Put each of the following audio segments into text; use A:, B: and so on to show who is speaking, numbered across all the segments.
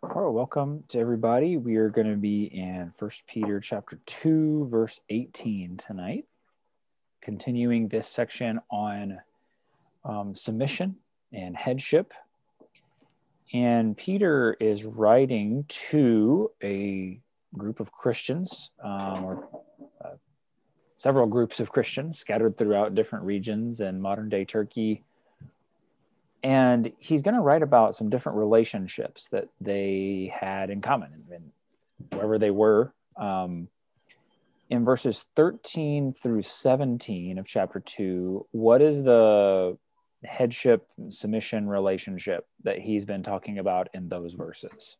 A: All right, welcome to everybody. We are going to be in 1 Peter chapter 2, verse 18 tonight, continuing this section on submission and headship. And Peter is writing to a group of Christians, several groups of Christians scattered throughout different regions in modern-day Turkey. And he's going to write about some different relationships that they had in common, and wherever they were. In verses 13 through 17 of chapter 2, what is the headship submission relationship that he's been talking about in those verses?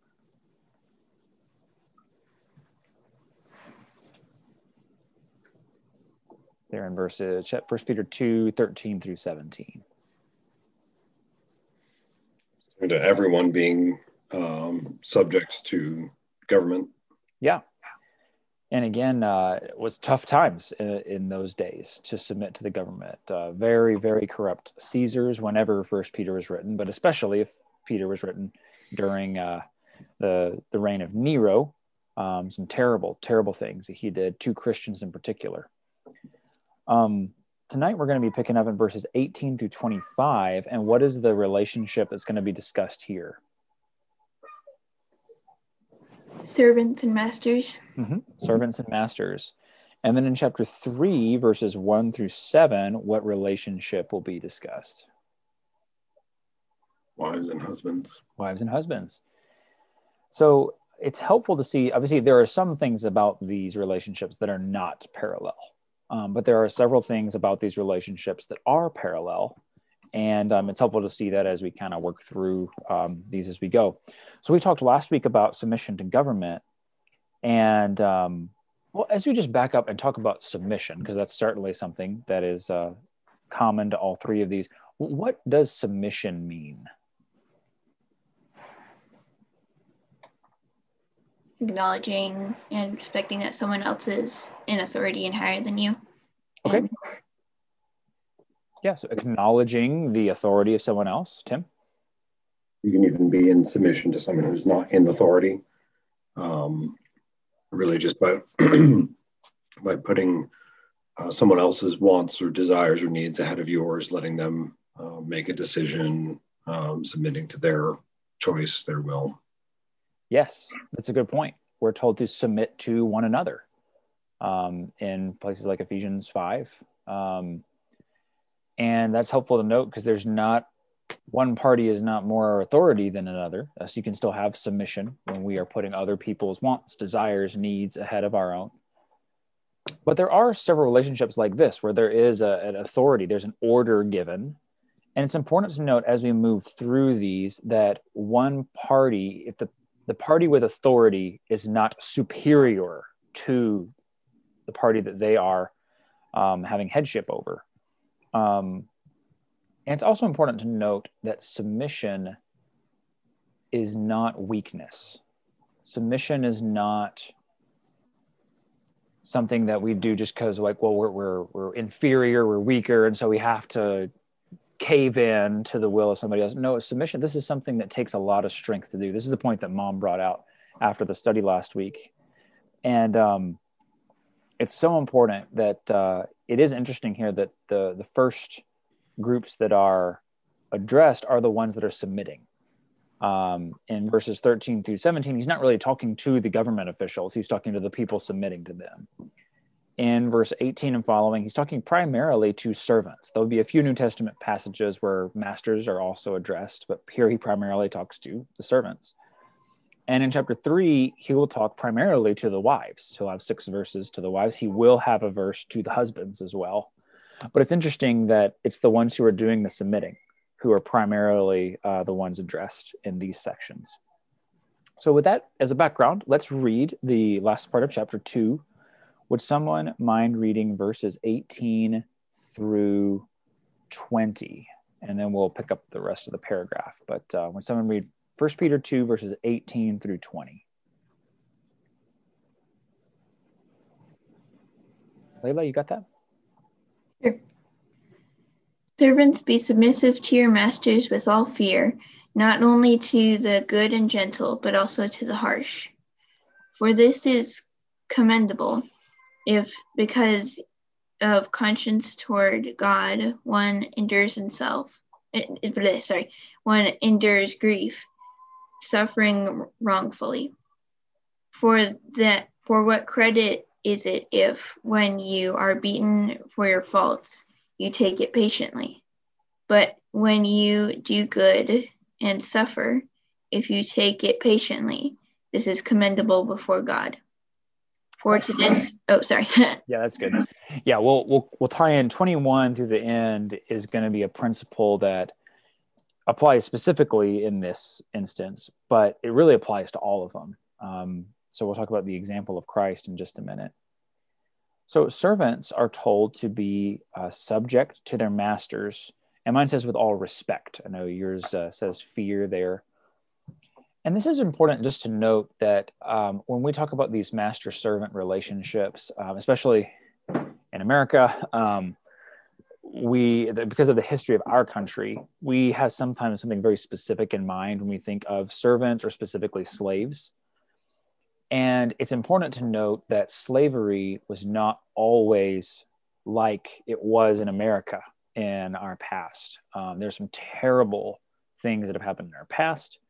A: They're in verses 1 Peter 2, 13 through 17.
B: To everyone being subject to government.
A: Yeah. And again, it was tough times in those days to submit to the government. Very, very corrupt Caesars whenever First Peter was written, but especially if Peter was written during the reign of Nero. Some terrible, terrible things that he did to Christians in particular. Tonight, we're going to be picking up in verses 18 through 25. And what is the relationship that's going to be discussed here?
C: Servants and masters.
A: Mm-hmm. Servants and masters. And then in chapter 3, verses 1 through 7, what relationship will be discussed?
B: Wives and husbands.
A: Wives and husbands. So it's helpful to see, obviously, there are some things about these relationships that are not parallel. But there are several things about these relationships that are parallel, and it's helpful to see that as we kind of work through these as we go. So we talked last week about submission to government, and well, as we just back up and talk about submission, because that's certainly something that is common to all three of these, what does submission mean?
C: Acknowledging and respecting that someone else is in authority and higher than you.
A: Okay. Yeah, so acknowledging the authority of someone else. Tim?
B: You can even be in submission to someone who's not in authority. Really just by by putting someone else's wants or desires or needs ahead of yours, letting them make a decision, submitting to their choice, their will.
A: Yes, that's a good point. We're told to submit to one another in places like Ephesians 5. And that's helpful to note because there's not, one party is not more authority than another. So you can still have submission when we are putting other people's wants, desires, needs ahead of our own. But there are several relationships like this where there is an authority, there's an order given. And it's important to note as we move through these that one party, if the party with authority is not superior to the party that they are having headship over. And it's also important to note that submission is not weakness. Submission is not something that we do just because, like, well, we're inferior, we're weaker, and so we have to cave in to the will of somebody else. No, submission, this is something that takes a lot of strength to do. This is the point that Mom brought out after the study last week. And it's so important that it is interesting here that the first groups that are addressed are the ones that are submitting. In verses 13 through 17, he's not really talking to the government officials. He's talking to the people submitting to them. In verse 18 and following, he's talking primarily to servants. There'll be a few New Testament passages where masters are also addressed, but here he primarily talks to the servants. And in chapter 3, he will talk primarily to the wives. He'll have 6 verses to the wives. He will have a verse to the husbands as well. But it's interesting that it's the ones who are doing the submitting who are primarily the ones addressed in these sections. So with that as a background, let's read the last part of chapter 2. Would someone mind reading verses 18 through 20? And then we'll pick up the rest of the paragraph. But when someone read 1 Peter 2, verses 18 through 20. Layla, you got that?
C: Sure. Servants, be submissive to your masters with all fear, not only to the good and gentle, but also to the harsh. For this is commendable, if because of conscience toward God one endures one endures grief, suffering wrongfully. For what credit is it if, when you are beaten for your faults, you take it patiently? But when you do good and suffer, if you take it patiently, this is commendable before God. For to this,
A: Yeah, that's good. Yeah, we'll tie in 21 through the end is going to be a principle that applies specifically in this instance, but it really applies to all of them. So we'll talk about the example of Christ in just a minute. So servants are told to be subject to their masters, and mine says with all respect. I know yours says fear there. And this is important just to note that when we talk about these master-servant relationships, especially in America, because of the history of our country, we have sometimes something very specific in mind when we think of servants or specifically slaves. And it's important to note that slavery was not always like it was in America in our past. There's some terrible things that have happened in our past.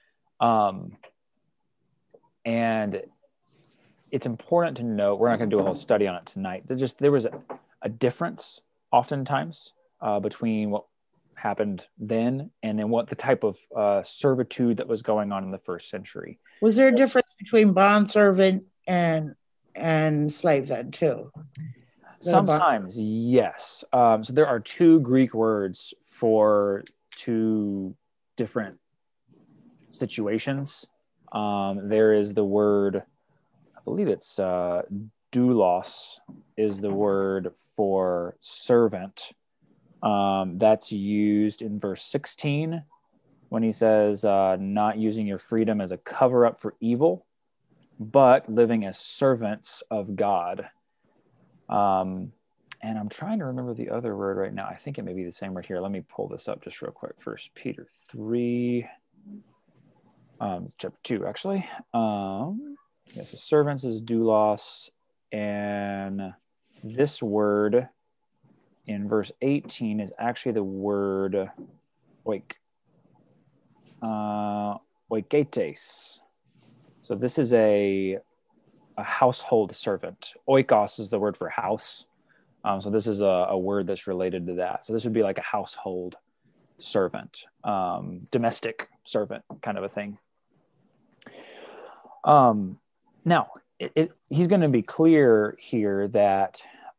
A: And it's important to note, we're not going to do a whole study on it tonight. There was a difference oftentimes between what happened then and then what the type of servitude that was going on in the first century.
D: Was there a difference between bondservant and slave then too?
A: Sometimes, yes. So there are two Greek words for two different situations. There is the word, I believe it's doulos is the word for servant. That's used in verse 16 when he says, not using your freedom as a cover up for evil, but living as servants of God. And I'm trying to remember the other word right now. I think it may be the same word here. Let me pull this up just real quick. 1 Peter 3. It's chapter 2, actually. So servants is doulos, and this word in verse 18 is actually the word oiketes. So this is a household servant. Oikos is the word for house. So this is a word that's related to that. So this would be like a household servant, domestic servant kind of a thing. Now, he's going to be clear here that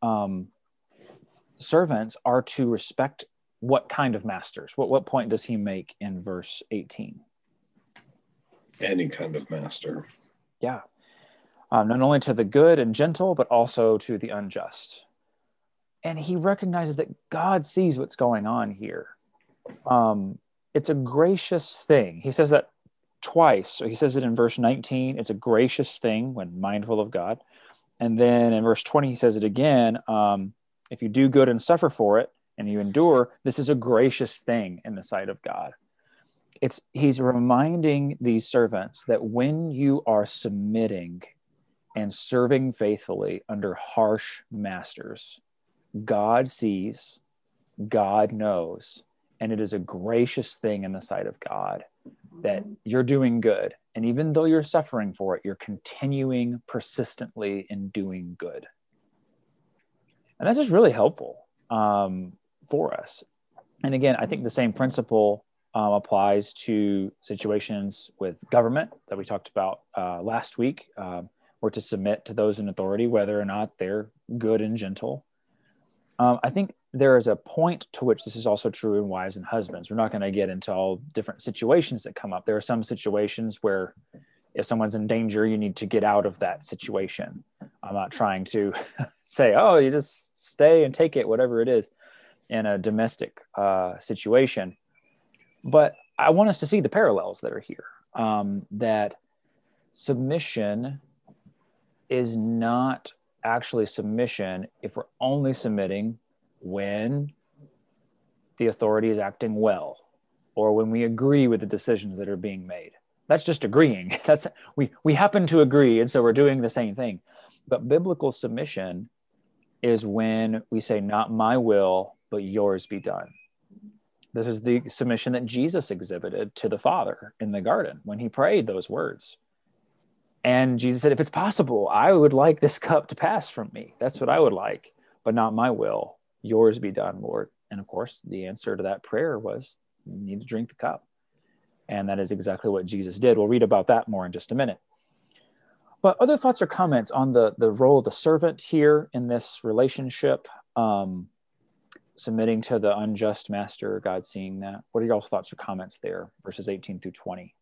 A: servants are to respect what kind of masters? What point does he make in verse 18?
B: Any kind of master.
A: Yeah. Not only to the good and gentle, but also to the unjust. And he recognizes that God sees what's going on here. It's a gracious thing. He says that twice. So he says it in verse 19. It's a gracious thing when mindful of God. And then in verse 20, he says it again. If you do good and suffer for it, and you endure, this is a gracious thing in the sight of God. He's reminding these servants that when you are submitting and serving faithfully under harsh masters, God sees, God knows, and it is a gracious thing in the sight of God that you're doing good. And even though you're suffering for it, you're continuing persistently in doing good. And that's just really helpful for us. And again, I think the same principle applies to situations with government that we talked about last week. We're to submit to those in authority, whether or not they're good and gentle. I think there is a point to which this is also true in wives and husbands. We're not going to get into all different situations that come up. There are some situations where if someone's in danger, you need to get out of that situation. I'm not trying to say, oh, you just stay and take it, whatever it is, in a domestic situation. But I want us to see the parallels that are here, that submission is not actually submission if we're only submitting when the authority is acting well. or when we agree with the decisions that are being made. That's just agreeing. That's we happen to agree, and so we're doing the same thing. But biblical submission is when we say, not my will, but yours be done. This is the submission that Jesus exhibited to the Father in the garden when he prayed those words. And Jesus said, if it's possible, I would like this cup to pass from me. That's what I would like, but not my will. Yours be done, Lord. And of course, the answer to that prayer was, you need to drink the cup. And that is exactly what Jesus did. We'll read about that more in just a minute. But other thoughts or comments on the role of the servant here in this relationship, submitting to the unjust master, God seeing that? What are y'all's thoughts or comments there, verses 18 through 20?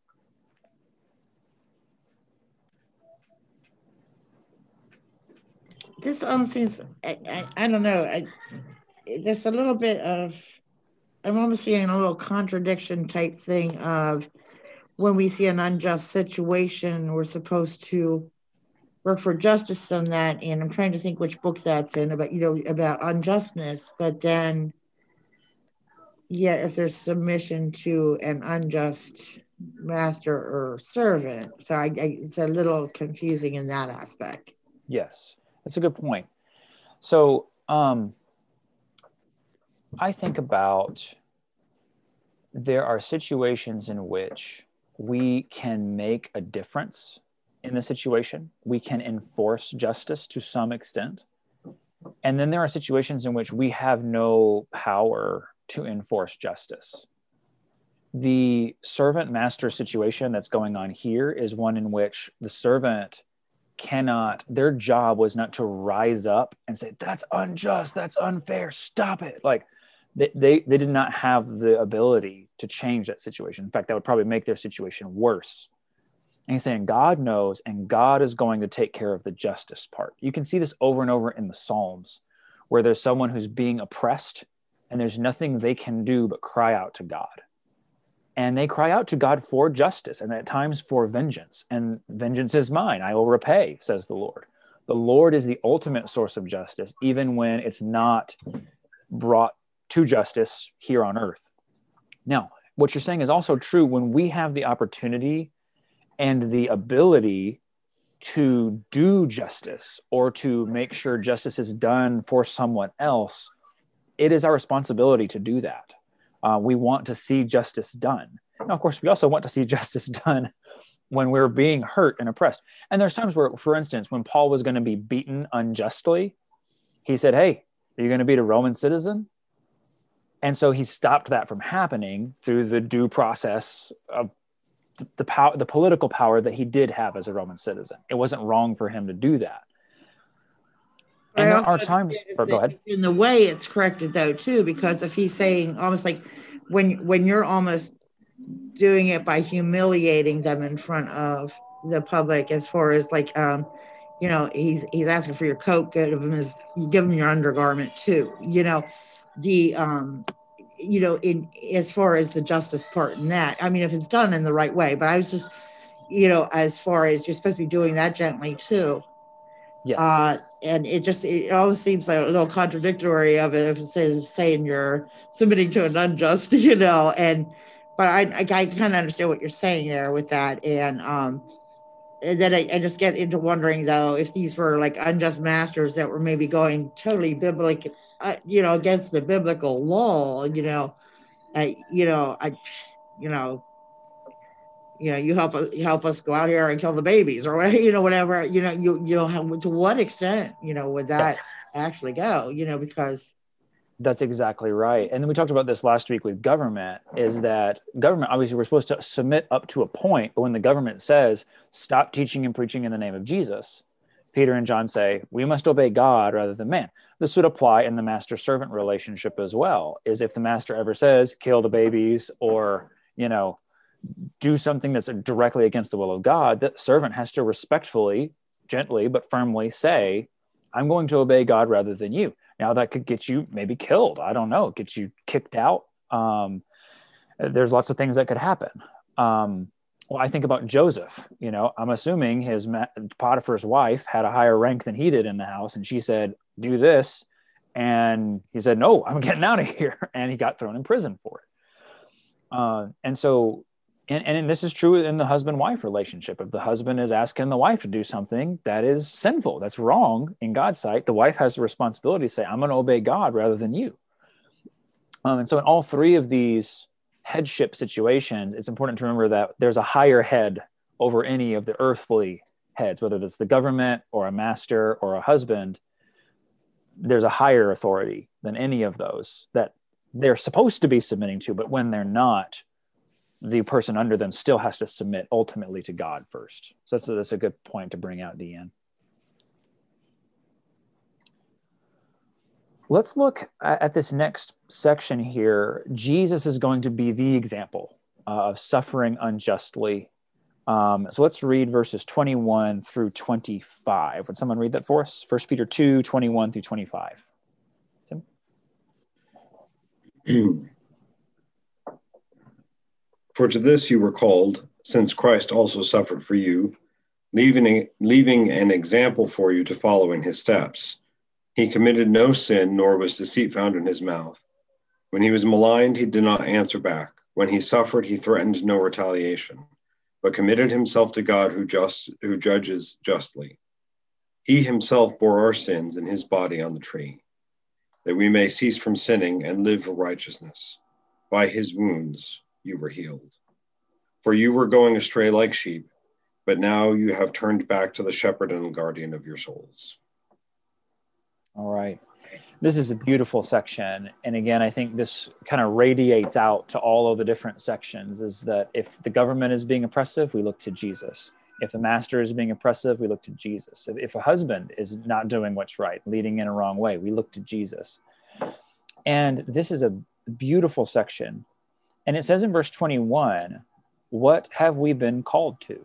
D: This seems, I don't know, there's a little bit of, I'm almost seeing a little contradiction type thing of when we see an unjust situation, we're supposed to work for justice on that. And I'm trying to think which book that's in about, about unjustness, but then, yeah, if there's submission to an unjust master or servant. So it's a little confusing in that aspect.
A: Yes, that's a good point. So I think about, there are situations in which we can make a difference in the situation. We can enforce justice to some extent. And then there are situations in which we have no power to enforce justice. The servant master situation that's going on here is one in which the servant cannot, their job was not to rise up and say, that's unjust, that's unfair, stop it. Like they did not have the ability to change that situation. In fact, that would probably make their situation worse. And he's saying God knows, and God is going to take care of the justice part. You can see this over and over in the Psalms, where there's someone who's being oppressed and there's nothing they can do but cry out to God. And they cry out to God for justice, and at times for vengeance. And vengeance is mine, I will repay, says the Lord. The Lord is the ultimate source of justice, even when it's not brought to justice here on earth. Now, what you're saying is also true when we have the opportunity and the ability to do justice or to make sure justice is done for someone else. It is our responsibility to do that. We want to see justice done. Now, of course, we also want to see justice done when we're being hurt and oppressed. And there's times where, for instance, when Paul was going to be beaten unjustly, he said, hey, are you going to beat a Roman citizen? And so he stopped that from happening through the due process of the political power that he did have as a Roman citizen. It wasn't wrong for him to do that. And there are times, go ahead.
D: In the way it's corrected though too, because if he's saying almost like when you're almost doing it by humiliating them in front of the public, as far as like he's asking for your coat, give him your undergarment too. In as far as the justice part in that, I mean, if it's done in the right way, but I was just, as far as you're supposed to be doing that gently too.
A: Yes.
D: And it always seems like a little contradictory of it if it says saying you're submitting to an unjust, but I kind of understand what you're saying there with that. And then I just get into wondering though, if these were like unjust masters that were maybe going totally biblical, against the biblical law, you help us go out here and kill the babies or whatever, to what extent, would that actually go, because.
A: That's exactly right. And then we talked about this last week with government, is that government, obviously we're supposed to submit up to a point, but when the government says, stop teaching and preaching in the name of Jesus, Peter and John say, we must obey God rather than man. This would apply in the master-servant relationship as well, is if the master ever says, kill the babies or, do something that's directly against the will of God, that servant has to respectfully, gently, but firmly say, I'm going to obey God rather than you. Now that could get you maybe killed. I don't know, get you kicked out. There's lots of things that could happen. Well, I think about Joseph, I'm assuming Potiphar's wife had a higher rank than he did in the house. And she said, do this. And he said, no, I'm getting out of here. And he got thrown in prison for it. And so, and this is true in the husband-wife relationship. If the husband is asking the wife to do something that is sinful, that's wrong in God's sight, the wife has the responsibility to say, I'm going to obey God rather than you. And so in all three of these headship situations, it's important to remember that there's a higher head over any of the earthly heads, whether it's the government or a master or a husband. There's a higher authority than any of those that they're supposed to be submitting to, but when they're not, the person under them still has to submit ultimately to God first. So that's a good point to bring out, Deanne. Let's look at this next section here. Jesus is going to be the example of suffering unjustly. So let's read verses 21 through 25. Would someone read that for us? 1 Peter 2, 21 through 25. Tim?
B: For to this you were called, since Christ also suffered for you, leaving an example for you to follow in his steps. He committed no sin, nor was deceit found in his mouth. When he was maligned, he did not answer back. When he suffered, he threatened no retaliation, but committed himself to God who judges justly. He himself bore our sins in his body on the tree, that we may cease from sinning and live for righteousness. By his wounds you were healed. For you were going astray like sheep, but now you have turned back to the shepherd and guardian of your souls.
A: All right. This is a beautiful section. And again, I think this kind of radiates out to all of the different sections, is that if the government is being oppressive, we look to Jesus. If the master is being oppressive, we look to Jesus. If a husband is not doing what's right, leading in a wrong way, we look to Jesus. And this is a beautiful section. And it says in verse 21, what have we been called to?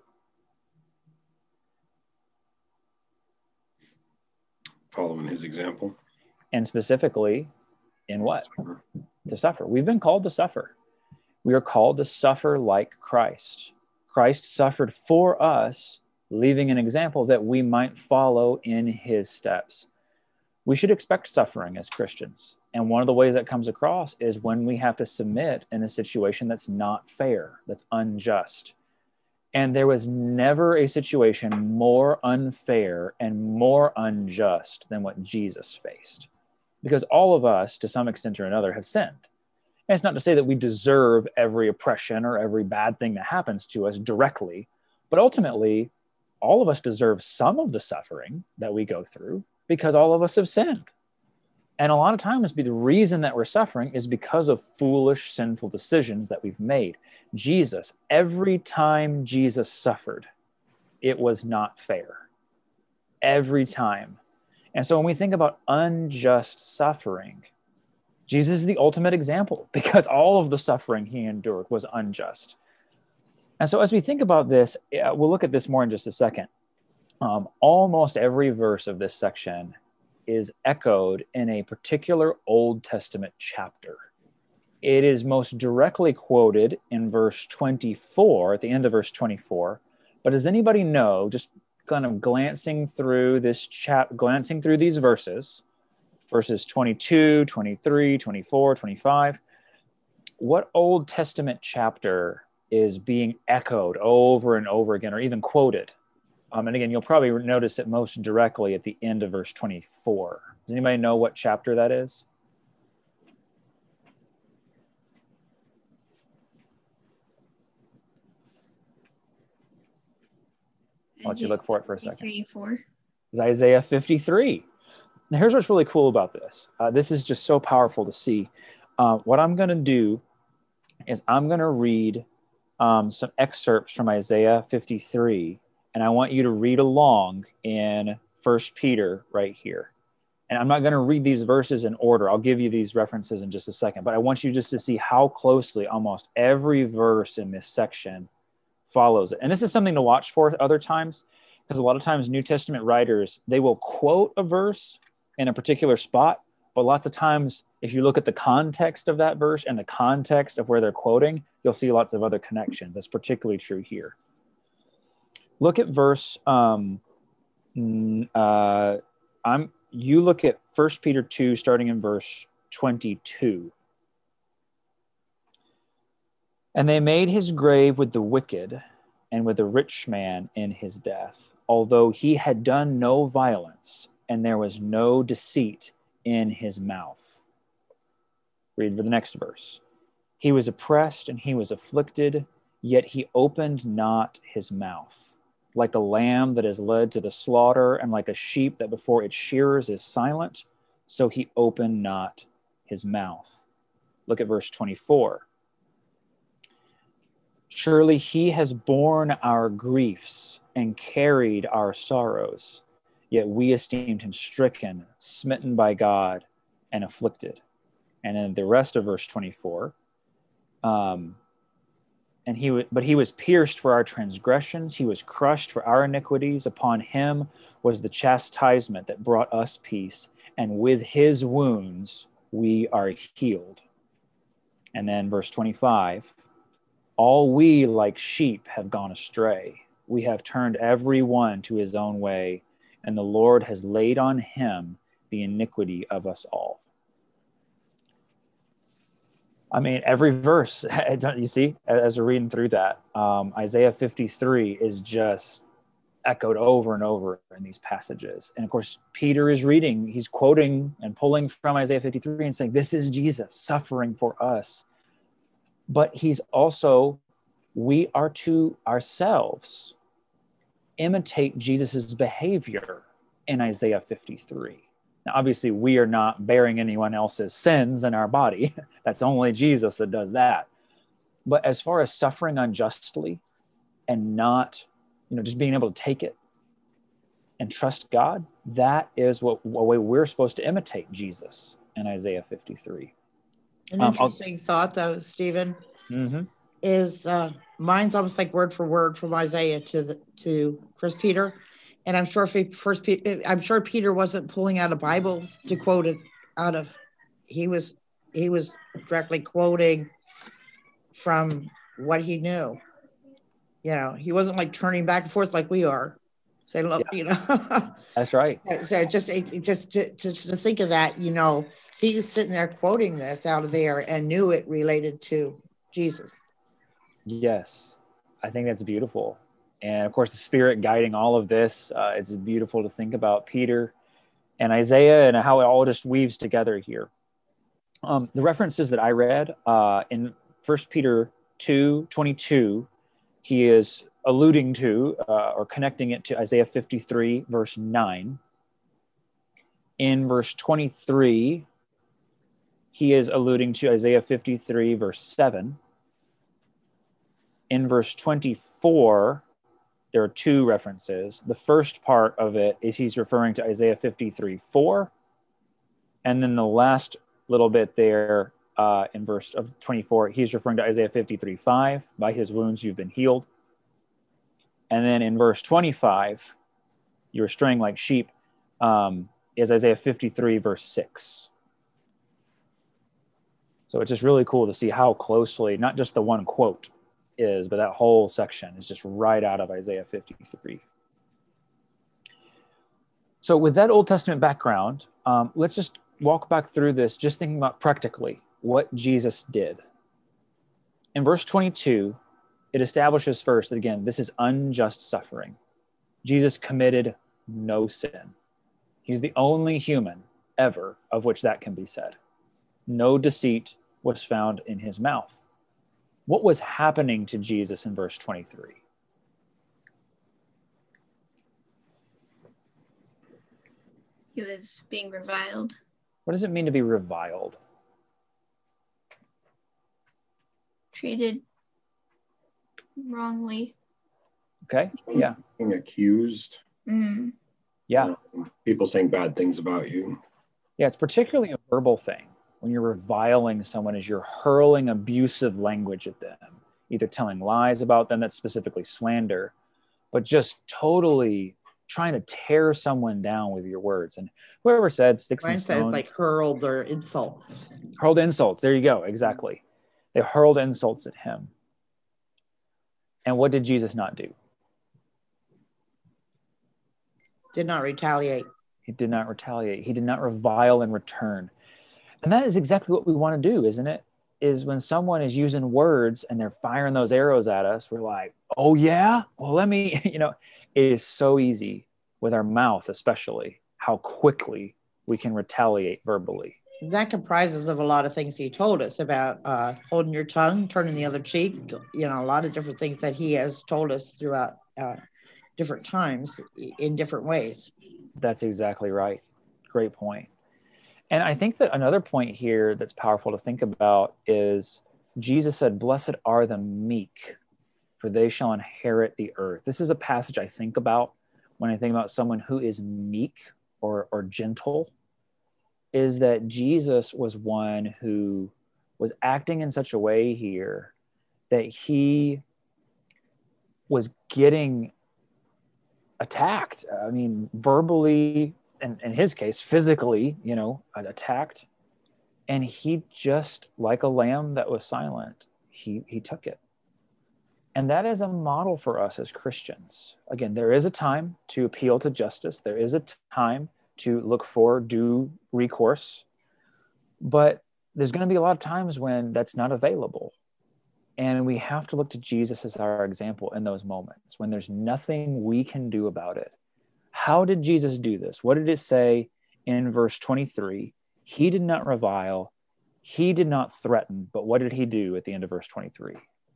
B: Following his example.
A: And specifically, in what? To suffer. We've been called to suffer. We are called to suffer like Christ. Christ suffered for us, leaving an example that we might follow in his steps. We should expect suffering as Christians. And one of the ways that comes across is when we have to submit in a situation that's not fair, that's unjust. And there was never a situation more unfair and more unjust than what Jesus faced. Because all of us, to some extent or another, have sinned. And it's not to say that we deserve every oppression or every bad thing that happens to us directly, but ultimately, all of us deserve some of the suffering that we go through because all of us have sinned. And a lot of times, the reason that we're suffering is because of foolish, sinful decisions that we've made. Jesus, every time Jesus suffered, it was not fair. Every time. And so when we think about unjust suffering, Jesus is the ultimate example because all of the suffering he endured was unjust. And so as we think about this, we'll look at this more in just a second. Almost every verse of this section is echoed in a particular Old Testament chapter. It is most directly quoted in verse 24, at the end of verse 24. But does anybody know, just kind of glancing through these verses 22, 23, 24, 25, what Old Testament chapter is being echoed over and over again, or even quoted? And again, you'll probably notice it most directly at the end of verse 24. Does anybody know what chapter that is? I'll let you look for it for a second.
C: 54.
A: It's Isaiah 53. Now, here's what's really cool about this. This is just so powerful to see. What I'm going to do is I'm going to read some excerpts from Isaiah 53, and I want you to read along in 1 Peter right here. And I'm not going to read these verses in order. I'll give you these references in just a second, but I want you just to see how closely almost every verse in this section follows it. And this is something to watch for other times, because a lot of times New Testament writers, they will quote a verse in a particular spot, but lots of times if you look at the context of that verse and the context of where they're quoting, you'll see lots of other connections. That's particularly true here. Look at verse, you look at 1 Peter 2, starting in verse 22. And they made his grave with the wicked and with the rich man in his death, although he had done no violence, and there was no deceit in his mouth. Read for the next verse. He was oppressed and he was afflicted, yet he opened not his mouth. Like a lamb that is led to the slaughter, and like a sheep that before its shearers is silent, so he opened not his mouth. Look at verse 24. Surely he has borne our griefs and carried our sorrows, yet we esteemed him stricken, smitten by God, and afflicted. And in the rest of verse 24, but he was pierced for our transgressions, he was crushed for our iniquities. Upon him was the chastisement that brought us peace, and with his wounds we are healed. And then verse 25, all we like sheep have gone astray. We have turned every one to his own way, and the Lord has laid on him the iniquity of us all. I mean, every verse, you see, as we're reading through that, Isaiah 53 is just echoed over and over in these passages. And of course, Peter is reading, he's quoting and pulling from Isaiah 53 and saying, this is Jesus suffering for us. But he's also, we are to ourselves imitate Jesus's behavior in Isaiah 53. Now, obviously, we are not bearing anyone else's sins in our body. That's only Jesus that does that. But as far as suffering unjustly and not, just being able to take it and trust God, that is what way we're supposed to imitate Jesus in Isaiah 53.
D: An interesting thought, though, Stephen, is mine's almost like word for word from Isaiah to First Peter. And I'm sure I'm sure Peter wasn't pulling out a Bible to quote it out of. He was directly quoting from what he knew. He wasn't like turning back and forth like we are. Say, look,
A: That's right.
D: So just to think of that, he was sitting there quoting this out of there and knew it related to Jesus.
A: Yes, I think that's beautiful. And of course, the Spirit guiding all of this, it's beautiful to think about Peter and Isaiah and how it all just weaves together here. The references that I read in 1 Peter 2:22, he is alluding to or connecting it to Isaiah 53, verse 9. In verse 23, he is alluding to Isaiah 53, verse 7. In verse 24, there are two references. The first part of it is he's referring to Isaiah 53:4. And then the last little bit there in verse of 24, he's referring to Isaiah 53:5. By his wounds you've been healed. And then in verse 25, you were straying like sheep, is Isaiah 53, verse 6. So it's just really cool to see how closely, not just the one quote is, but that whole section is just right out of Isaiah 53. So with that Old Testament background, let's just walk back through this, just thinking about practically what Jesus did. In verse 22, it establishes first that, again, this is unjust suffering. Jesus committed no sin. He's the only human ever of which that can be said. No deceit was found in his mouth. What was happening to Jesus in verse 23?
C: He was being reviled.
A: What does it mean to be reviled?
C: Treated wrongly.
A: Okay, yeah.
B: Being accused.
A: Yeah.
B: People saying bad things about you.
A: Yeah, it's particularly a verbal thing. When you're reviling someone, is you're hurling abusive language at them, either telling lies about them, that's specifically slander, but just totally trying to tear someone down with your words. And whoever said sticks and stones.
D: Mine says like hurled or insults.
A: Hurled insults. There you go. Exactly. They hurled insults at him. And what did Jesus not do?
D: Did not retaliate.
A: He did not retaliate. He did not revile in return. And that is exactly what we want to do, isn't it? is when someone is using words and they're firing those arrows at us, we're like, oh yeah, well, let me, it is so easy with our mouth, especially how quickly we can retaliate verbally.
D: That comprises of a lot of things he told us about holding your tongue, turning the other cheek, a lot of different things that he has told us throughout different times in different ways.
A: That's exactly right. Great point. And I think that another point here that's powerful to think about is Jesus said, blessed are the meek, for they shall inherit the earth. This is a passage I think about when I think about someone who is meek or gentle, is that Jesus was one who was acting in such a way here that he was getting attacked. I mean, verbally, and in his case, physically, attacked. And he just, like a lamb that was silent, he took it. And that is a model for us as Christians. Again, there is a time to appeal to justice. There is a time to look for due recourse. But there's going to be a lot of times when that's not available. And we have to look to Jesus as our example in those moments when there's nothing we can do about it. How did Jesus do this? What did it say in verse 23? He did not revile. He did not threaten. But what did he do at the end of verse 23?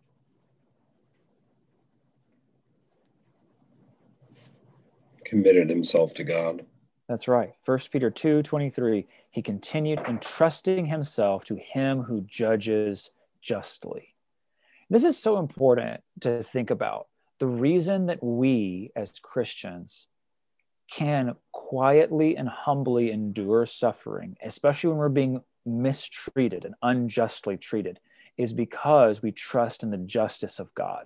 B: Committed himself to God.
A: That's right. 1 Peter 2:23. He continued entrusting himself to him who judges justly. This is so important to think about. The reason that we as Christians can quietly and humbly endure suffering, especially when we're being mistreated and unjustly treated, is because we trust in the justice of God.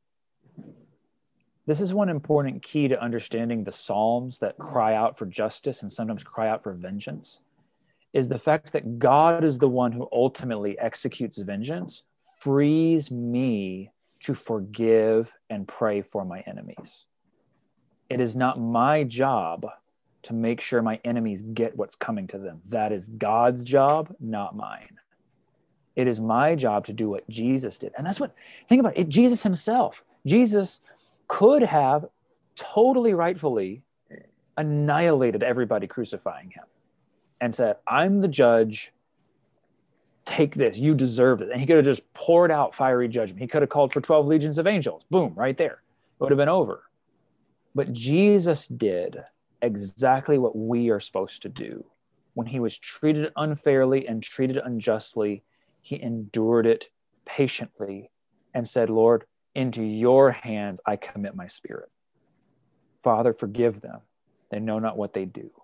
A: This is one important key to understanding the Psalms that cry out for justice and sometimes cry out for vengeance, is the fact that God is the one who ultimately executes vengeance, frees me to forgive and pray for my enemies. It is not my job to make sure my enemies get what's coming to them. That is God's job, not mine. It is my job to do what Jesus did. And that's what, think about it, Jesus himself. Jesus could have totally rightfully annihilated everybody crucifying him and said, I'm the judge, take this, you deserve it. And he could have just poured out fiery judgment. He could have called for 12 legions of angels. Boom, right there. It would have been over. But Jesus did exactly what we are supposed to do. When he was treated unfairly and treated unjustly, he endured it patiently and said, Lord, into your hands I commit my spirit. Father, forgive them. They know not what they do.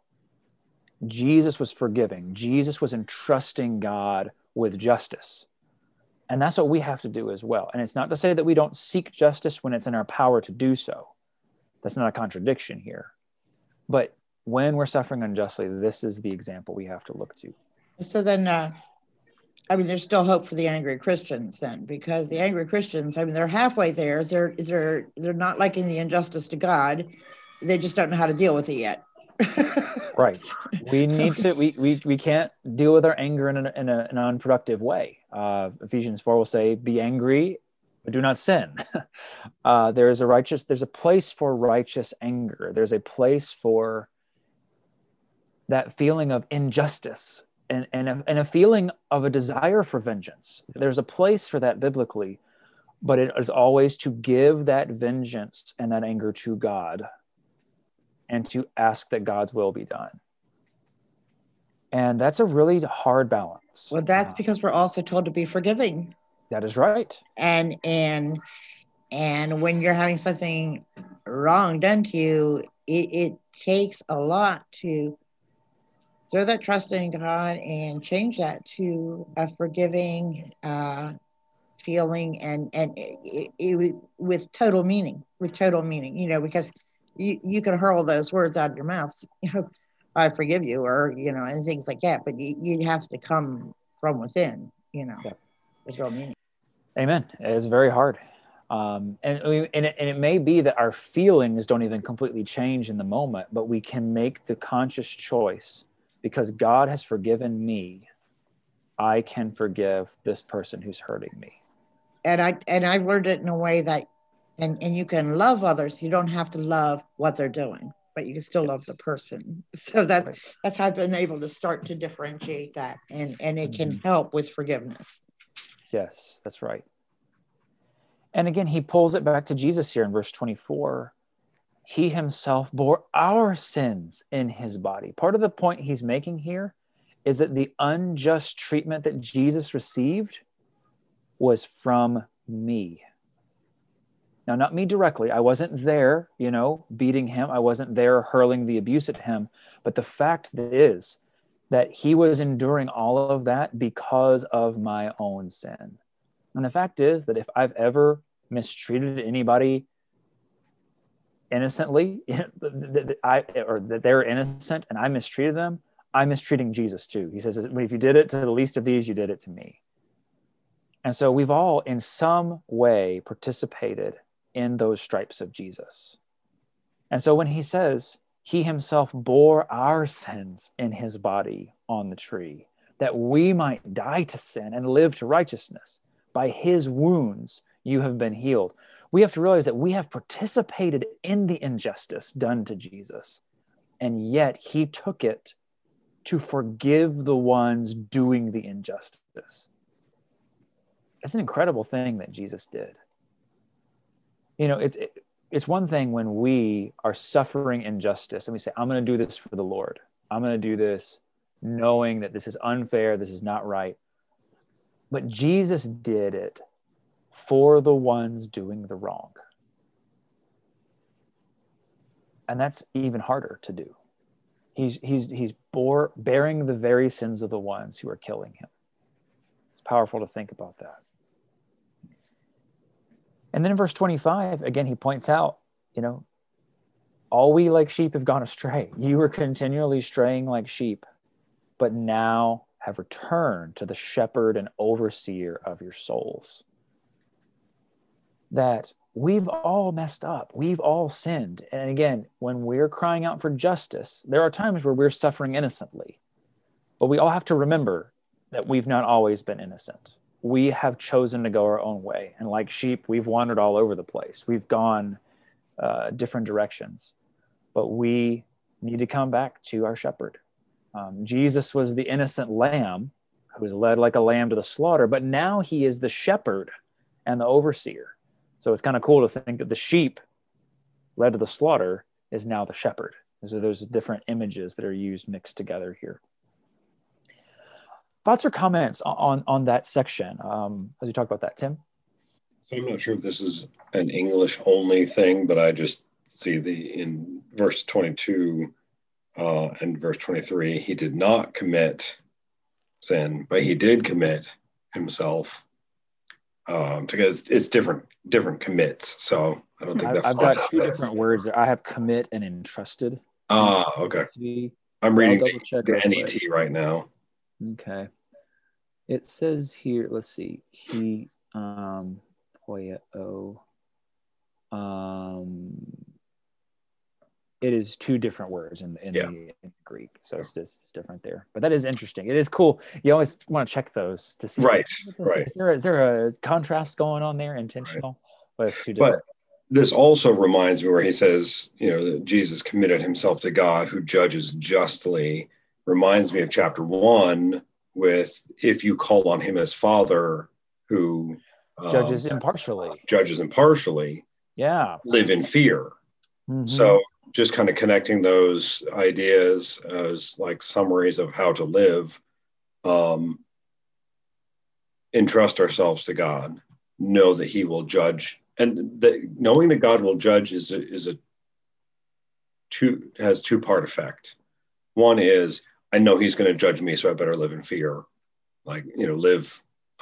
A: Jesus was forgiving. Jesus was entrusting God with justice. And that's what we have to do as well. And it's not to say that we don't seek justice when it's in our power to do so. That's not a contradiction here. But when we're suffering unjustly, this is the example we have to look to.
D: So then, there's still hope for the angry Christians then, because the angry Christians, they're halfway there. They're not liking the injustice to God. They just don't know how to deal with it yet.
A: Right. We need to, we can't deal with our anger in an unproductive way. Ephesians 4 will say, be angry, but do not sin. There's a place for righteous anger. There's a place for that feeling of injustice and a feeling of a desire for vengeance. There's a place for that biblically, but it is always to give that vengeance and that anger to God and to ask that God's will be done. And that's a really hard balance.
D: Well, that's because we're also told to be forgiving.
A: That is right.
D: And when you're having something wrong done to you, it takes a lot to throw that trust in God and change that to a forgiving feeling and with total meaning, because you can hurl those words out of your mouth, I forgive you, or, and things like that, but it has to come from within, with real meaning.
A: Amen. It's very hard. And it may be that our feelings don't even completely change in the moment, but we can make the conscious choice, because God has forgiven me, I can forgive this person who's hurting me.
D: And I've learned it in a way that, and you can love others. You don't have to love what they're doing, but you can still love the person. So that's how I've been able to start to differentiate that, and it can help with forgiveness.
A: Yes, that's right. And again, he pulls it back to Jesus here in verse 24. He himself bore our sins in his body. Part of the point he's making here is that the unjust treatment that Jesus received was from me. Now, not me directly. I wasn't there, beating him. I wasn't there hurling the abuse at him. But the fact is that he was enduring all of that because of my own sin. And the fact is that if I've ever mistreated anybody innocently, that they're innocent and I mistreated them, I'm mistreating Jesus too. He says, if you did it to the least of these, you did it to me. And so we've all in some way participated in those stripes of Jesus. And so when he says he himself bore our sins in his body on the tree, that we might die to sin and live to righteousness, by his wounds you have been healed. We have to realize that we have participated in the injustice done to Jesus, and yet he took it to forgive the ones doing the injustice. It's an incredible thing that Jesus did. It's one thing when we are suffering injustice and we say, I'm going to do this for the Lord. I'm going to do this knowing that this is unfair, this is not right. But Jesus did it for the ones doing the wrong. And that's even harder to do. He's bearing the very sins of the ones who are killing him. It's powerful to think about that. And then in verse 25, again, he points out, all we like sheep have gone astray. You were continually straying like sheep, but now have returned to the shepherd and overseer of your souls. That we've all messed up. We've all sinned. And again, when we're crying out for justice, there are times where we're suffering innocently. But we all have to remember that we've not always been innocent. We have chosen to go our own way. And like sheep, we've wandered all over the place. We've gone different directions. But we need to come back to our shepherd. Jesus was the innocent lamb who was led like a lamb to the slaughter, but now he is the shepherd and the overseer. So it's kind of cool to think that the sheep led to the slaughter is now the shepherd. So there's different images that are used mixed together here. Thoughts or comments on that section as we talk about that, Tim?
B: So I'm not sure if this is an English only thing, but I just see in verse 22 and verse 23, he did not commit sin, but he did commit himself. Because it's different commits. So I don't think
A: I've got two different words there. I have commit and entrusted.
B: Okay. I'm reading the NET right now.
A: Okay. It says here, let's see, he poieo. It is two different words in the Greek, so it's different there. But that is interesting. It is cool. You always want to check those to see.
B: Right.
A: Is there a contrast going on there, intentional? Right. But it's two different.
B: But this also reminds me where he says, that Jesus committed himself to God who judges justly. Reminds me of chapter 1 with, if you call on him as Father who
A: judges impartially.
B: Yeah. Live in fear. Mm-hmm. So just kind of connecting those ideas as like summaries of how to live, entrust ourselves to God, know that he will judge, and knowing that God will judge has two-part effect. One is, I know he's going to judge me, so I better live in fear, live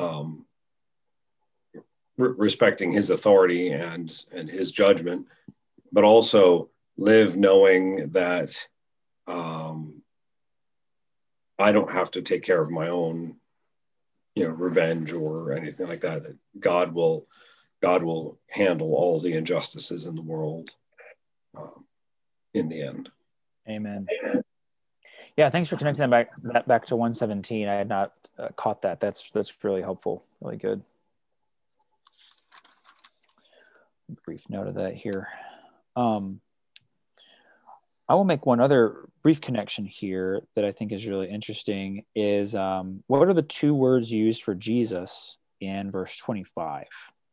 B: respecting his authority and his judgment, but also live knowing that I don't have to take care of my own, revenge or anything like that. That God will handle all the injustices in the world in the end.
A: Amen. Yeah, thanks for connecting that back to 117. I had not caught that. That's really helpful. Really good. Brief note of that here. I will make one other brief connection here that I think is really interesting is what are the two words used for Jesus in verse 25?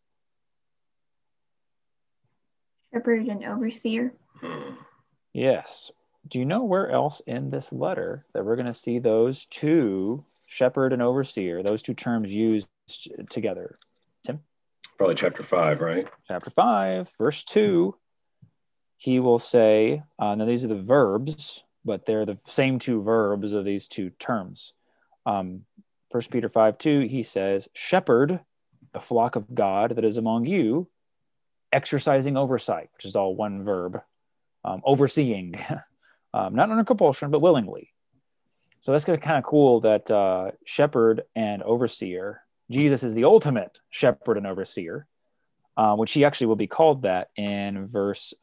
C: Shepherd and overseer.
A: Yes. Do you know where else in this letter that we're going to see those two, shepherd and overseer, those two terms used together? Tim?
B: Probably chapter 5, right?
A: Chapter 5, verse 2. He will say, now these are the verbs, but they're the same two verbs of these two terms. 1 Peter 5:2, he says, shepherd the flock of God that is among you, exercising oversight, which is all one verb, overseeing, not under compulsion, but willingly. So that's kind of cool that shepherd and overseer, Jesus is the ultimate shepherd and overseer, which he actually will be called that in verse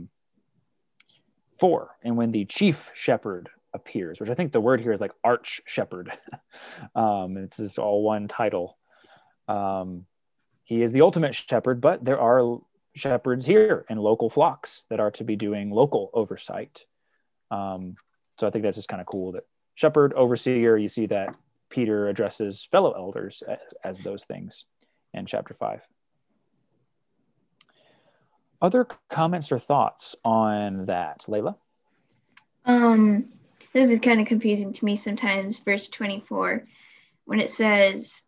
A: 4. And when the chief shepherd appears, which I think the word here is like arch shepherd. It's just all one title. He is the ultimate shepherd, but there are shepherds here in local flocks that are to be doing local oversight. So I think that's just kind of cool that shepherd, overseer, you see that Peter addresses fellow elders as those things in chapter 5. Other comments or thoughts on that, Layla?
C: This is kind of confusing to me sometimes, verse 24, when it says,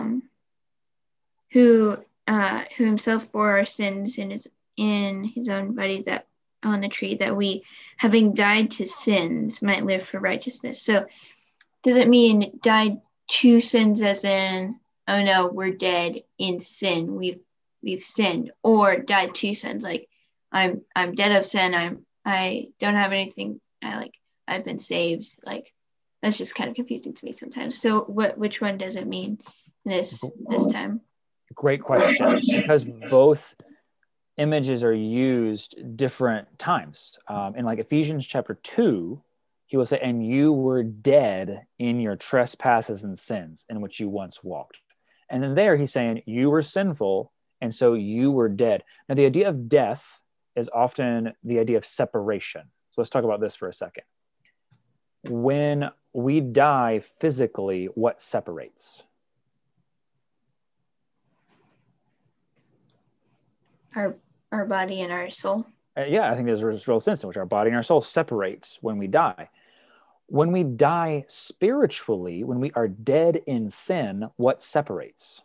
C: who himself bore our sins in his own body that on the tree, that we, having died to sins, might live for righteousness. So does it mean died to sins as in, oh no, we're dead in sin, we've sinned, or died to sins, like I'm dead of sin, I don't have anything, I've been saved. Like that's just kind of confusing to me sometimes. So which one does it mean this time?
A: Great question, because both images are used different times. In like Ephesians chapter 2, he will say, and you were dead in your trespasses and sins in which you once walked. And then there he's saying you were sinful, and so you were dead. Now the idea of death is often the idea of separation. So let's talk about this for a second. When we die physically, what separates?
C: Our body and our soul.
A: Yeah, I think there's a real sense in which our body and our soul separates when we die. When we die spiritually, when we are dead in sin, what separates?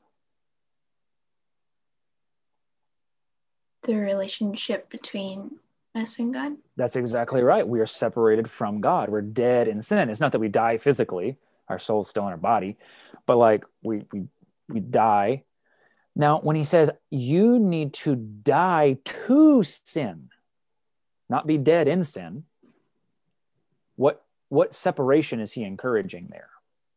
C: The relationship between us and God.
A: That's exactly right. We are separated from God. We're dead in sin. It's not that we die physically, our soul's still in our body, but like we die. Now, when he says you need to die to sin, not be dead in sin, what separation is he encouraging there?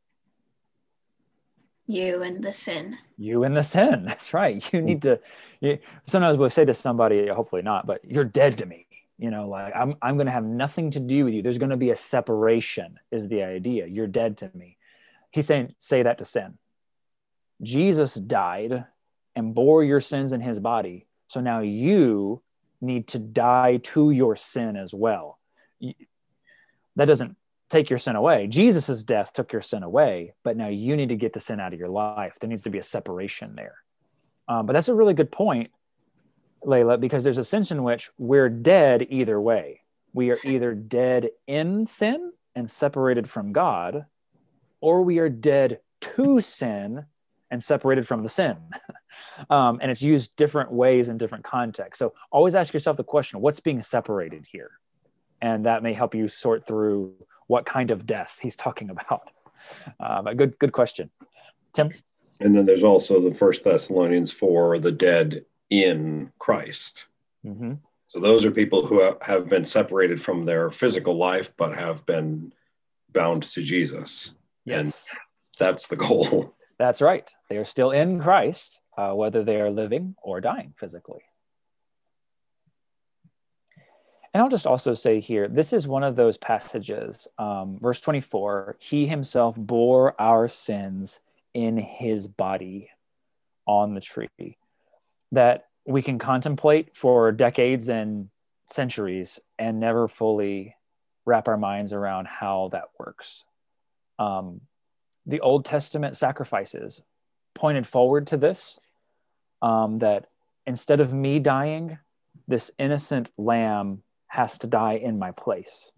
C: You and the sin.
A: You and the sin. That's right. You need to. Sometimes we'll say to somebody, hopefully not, but you're dead to me. You know, like I'm going to have nothing to do with you. There's going to be a separation. Is the idea? You're dead to me. He's saying, say that to sin. Jesus died and bore your sins in his body. So now you need to die to your sin as well. That doesn't take your sin away. Jesus's death took your sin away, but now you need to get the sin out of your life. There needs to be a separation there. But that's a really good point, Layla, because there's a sense in which we're dead either way. We are either dead in sin and separated from God, or we are dead to sin and separated from the sin. And it's used different ways in different contexts. So always ask yourself the question, what's being separated here? And that may help you sort through what kind of death he's talking about. A good question. Tim?
B: And then there's also the 1 Thessalonians 4, the dead in Christ.
A: Mm-hmm.
B: So those are people who have been separated from their physical life, but have been bound to Jesus.
A: Yes.
B: And that's the goal.
A: That's right. They are still in Christ, whether they are living or dying physically. And I'll just also say here, this is one of those passages, verse 24, he himself bore our sins in his body on the tree, that we can contemplate for decades and centuries and never fully wrap our minds around how that works. The Old Testament sacrifices pointed forward to this, that instead of me dying, this innocent lamb has to die in my place.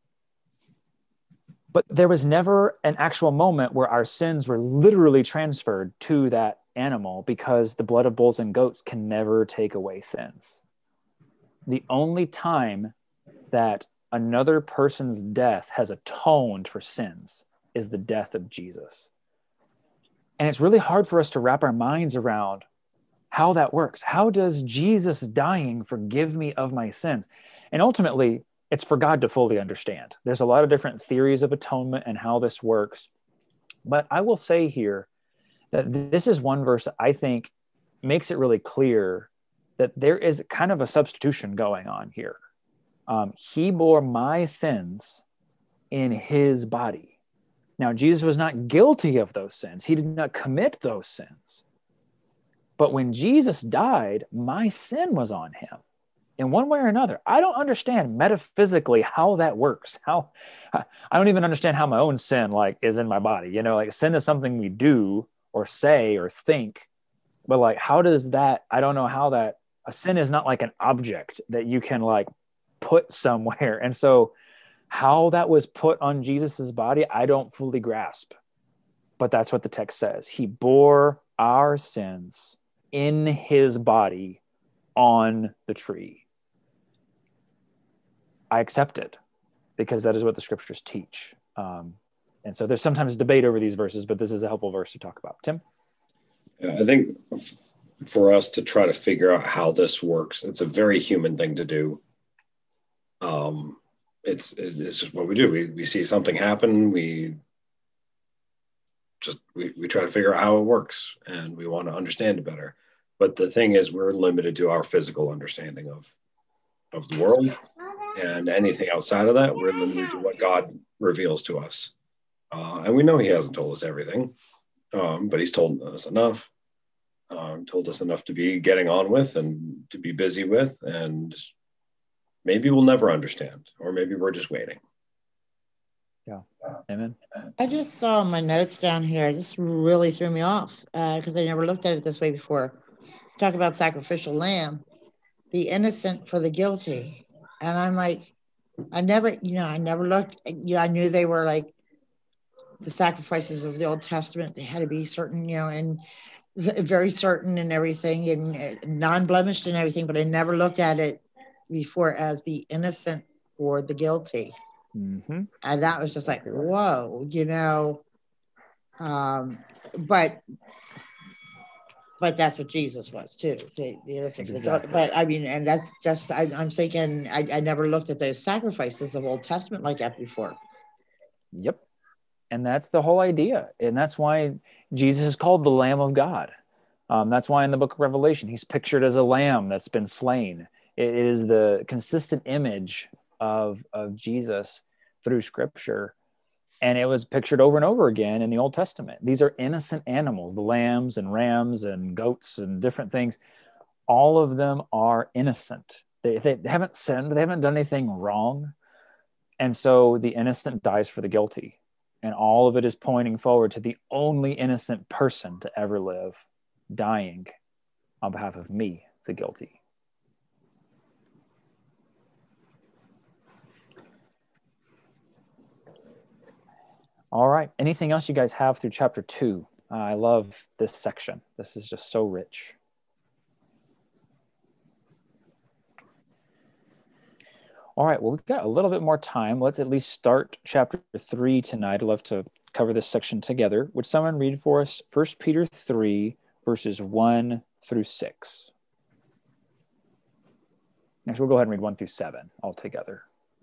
A: But there was never an actual moment where our sins were literally transferred to that animal, because the blood of bulls and goats can never take away sins. The only time that another person's death has atoned for sins is the death of Jesus. And it's really hard for us to wrap our minds around how that works. How does Jesus dying forgive me of my sins? And ultimately, it's for God to fully understand. There's a lot of different theories of atonement and how this works. But I will say here that this is one verse that I think makes it really clear that there is kind of a substitution going on here. He bore my sins in his body. Now, Jesus was not guilty of those sins. He did not commit those sins. But when Jesus died, my sin was on him in one way or another. I don't understand metaphysically how that works. I don't even understand how my own sin is in my body. Like sin is something we do or say or think, but how does that, I don't know how that, a sin is not like an object that you can put somewhere. And so how that was put on Jesus's body, I don't fully grasp, but that's what the text says. He bore our sins in his body on the tree. I accept it because that is what the scriptures teach. And so there's sometimes debate over these verses, but this is a helpful verse to talk about. Tim?
B: Yeah, I think for us to try to figure out how this works, it's a very human thing to do. It's just what we do. We see something happen. We try to figure out how it works, and we want to understand it better. But the thing is, we're limited to our physical understanding of the world, and anything outside of that, we're limited to what God reveals to us. And we know he hasn't told us everything, but he's told us enough. Told us enough to be getting on with and to be busy with, and maybe we'll never understand, or maybe we're just waiting.
A: Yeah. Amen.
D: I just saw my notes down here. This really threw me off because I never looked at it this way before. Let's talk about sacrificial lamb, the innocent for the guilty. And I'm like, I never looked, I knew they were like the sacrifices of the Old Testament. They had to be certain, and very certain and everything, and non-blemished and everything, but I never looked at it before as the innocent for the guilty.
A: Mm-hmm.
D: And that was just like, whoa, but that's what Jesus was too, the innocent for the guilty. But I mean, and that's just, I'm thinking, I never looked at those sacrifices of Old Testament like that before.
A: Yep. And that's the whole idea. And that's why Jesus is called the Lamb of God. That's why in the book of Revelation, he's pictured as a lamb that's been slain. It is the consistent image of Jesus through scripture. And it was pictured over and over again in the Old Testament. These are innocent animals, the lambs and rams and goats and different things. All of them are innocent. They haven't sinned. They haven't done anything wrong. And so the innocent dies for the guilty. And all of it is pointing forward to the only innocent person to ever live, dying on behalf of me, the guilty. All right. Anything else you guys have through chapter 2? I love this section. This is just so rich. All right, well, we've got a little bit more time. Let's at least start chapter 3 tonight. I'd love to cover this section together. Would someone read for us 1 Peter 3, verses 1 through 6? Next, we'll go ahead and read 1 through 7 all together.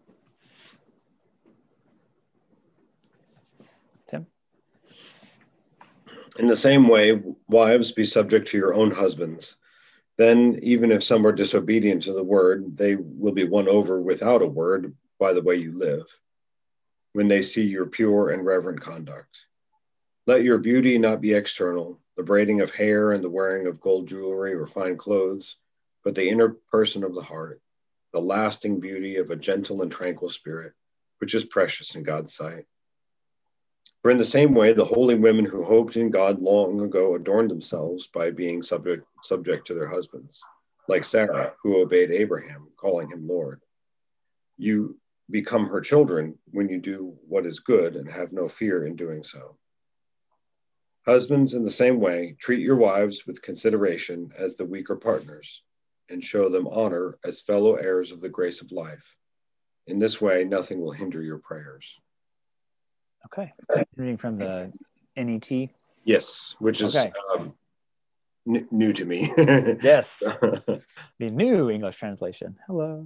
A: Tim?
B: In the same way, wives, be subject to your own husbands, Then, even if some are disobedient to the word, they will be won over without a word by the way you live, when they see your pure and reverent conduct. Let your beauty not be external, the braiding of hair and the wearing of gold jewelry or fine clothes, but the inner person of the heart, the lasting beauty of a gentle and tranquil spirit, which is precious in God's sight. For in the same way, the holy women who hoped in God long ago adorned themselves by being subject to their husbands, like Sarah, who obeyed Abraham, calling him Lord. You become her children when you do what is good and have no fear in doing so. Husbands, in the same way, treat your wives with consideration as the weaker partners, and show them honor as fellow heirs of the grace of life. In this way, nothing will hinder your prayers.
A: Okay. Reading from the NET.
B: Yes, which is
A: okay.
B: New to me.
A: Yes. The new English translation. Hello.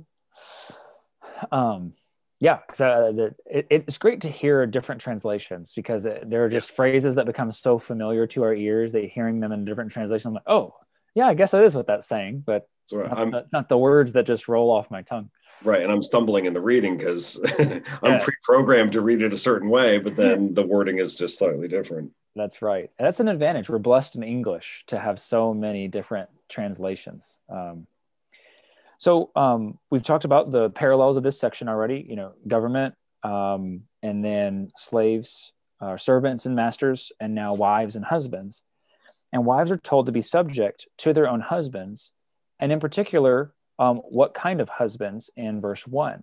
A: Yeah, because it's great to hear different translations, because there are just phrases that become so familiar to our ears that hearing them in different translations, I'm like, oh, yeah, I guess that is what that's saying, but it's not the words that just roll off my tongue.
B: Right, and I'm stumbling in the reading because I'm pre-programmed to read it a certain way, but then the wording is just slightly different.
A: That's right. And that's an advantage. We're blessed in English to have so many different translations. So we've talked about the parallels of this section already, government, and then slaves, servants and masters, and now wives and husbands. And wives are told to be subject to their own husbands, and in particular, what kind of husbands in verse 1?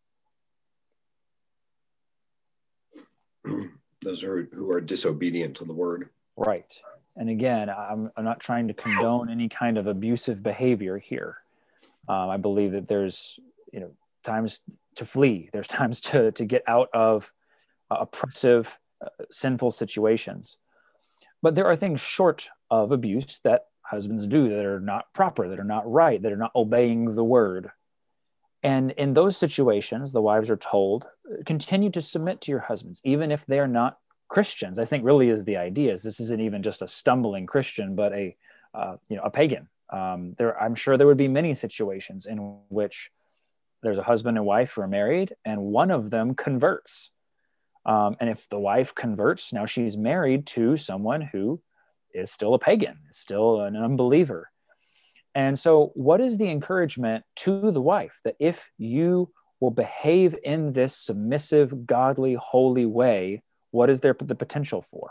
B: Those who are disobedient to the word.
A: Right. And again, I'm not trying to condone any kind of abusive behavior here. I believe that there's, times to flee. There's times to get out of oppressive, sinful situations. But there are things short of abuse that husbands do that are not proper, that are not right, that are not obeying the word. And in those situations, the wives are told, continue to submit to your husbands, even if they're not Christians. I think really is the idea. This isn't even just a stumbling Christian, but a pagan. I'm sure there would be many situations in which there's a husband and wife who are married, and one of them converts. And if the wife converts, now she's married to someone who is still a pagan, is still an unbeliever. And so what is the encouragement to the wife? That if you will behave in this submissive, godly, holy way, what is there the potential for?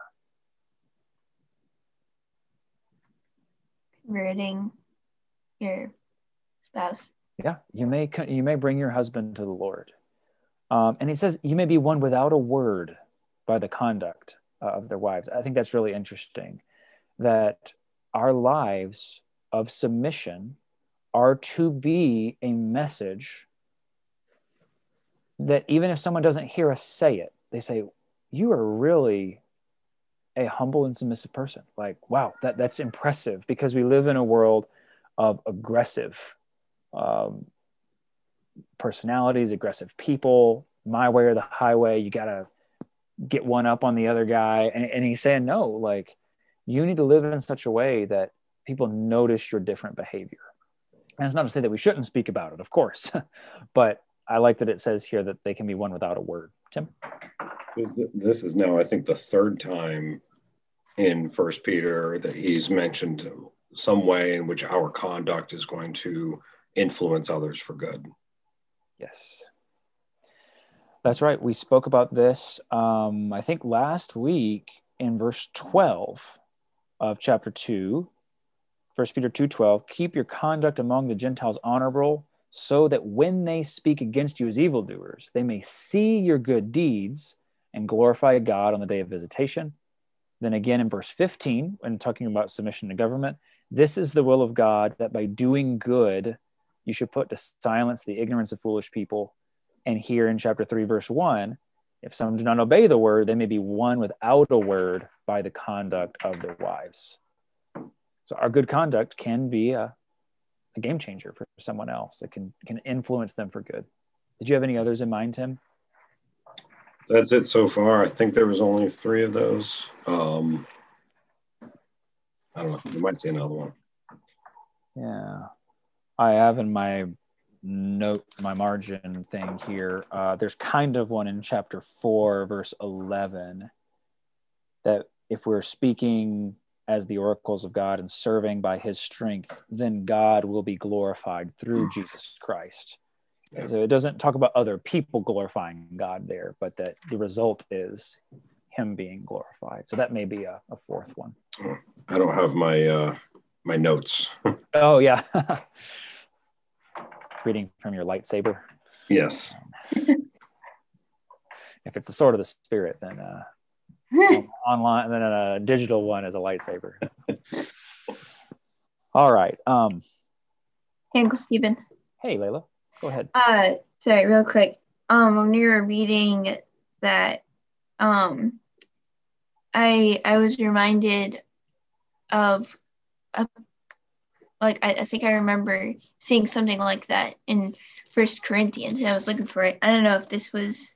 C: Converting your spouse.
A: Yeah, you may bring your husband to the Lord. And he says, you may be won without a word by the conduct of their wives. I think that's really interesting, that our lives of submission are to be a message that even if someone doesn't hear us say it, they say, you are really a humble and submissive person. Like, wow, that's impressive, because we live in a world of aggressive personalities, aggressive people, my way or the highway. You got to get one up on the other guy. And he's saying, no, like, you need to live in such a way that people notice your different behavior. And it's not to say that we shouldn't speak about it, of course, but I like that it says here that they can be won without a word. Tim?
B: This is now, I think, the third time in First Peter that he's mentioned some way in which our conduct is going to influence others for good.
A: Yes. That's right. We spoke about this, I think, last week in verse 12 of chapter 2, 1 Peter 2:12, keep your conduct among the Gentiles honorable, so that when they speak against you as evildoers, they may see your good deeds and glorify God on the day of visitation. Then again in verse 15, when talking about submission to government, this is the will of God, that by doing good, you should put to silence the ignorance of foolish people. And here in chapter 3, verse 1, if some do not obey the word, they may be won without a word by the conduct of their wives. So our good conduct can be a game changer for someone else. It can influence them for good. Did you have any others in mind, Tim?
B: That's it so far. I think there was only 3 of those. I don't know. You might see another one.
A: Yeah. I have in my note, my margin thing here, there's kind of one in chapter 4, verse 11, that if we're speaking as the oracles of God and serving by his strength, then God will be glorified through Jesus Christ.
B: Yeah.
A: So it doesn't talk about other people glorifying God there, but that the result is him being glorified. So that may be a fourth one.
B: I don't have my my notes.
A: Oh, yeah. Reading from your lightsaber.
B: Yes.
A: If it's the sword of the spirit, then online, then a digital one is a lightsaber. All right.
C: Hey, Uncle Stephen.
A: Hey, Layla, go ahead.
C: Sorry, real quick. When you were reading that, I was reminded of I think I remember seeing something like that in First Corinthians, and I was looking for it. I don't know if this was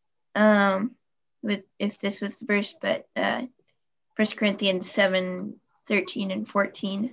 C: if this was the verse, but First Corinthians 7:13 and 14.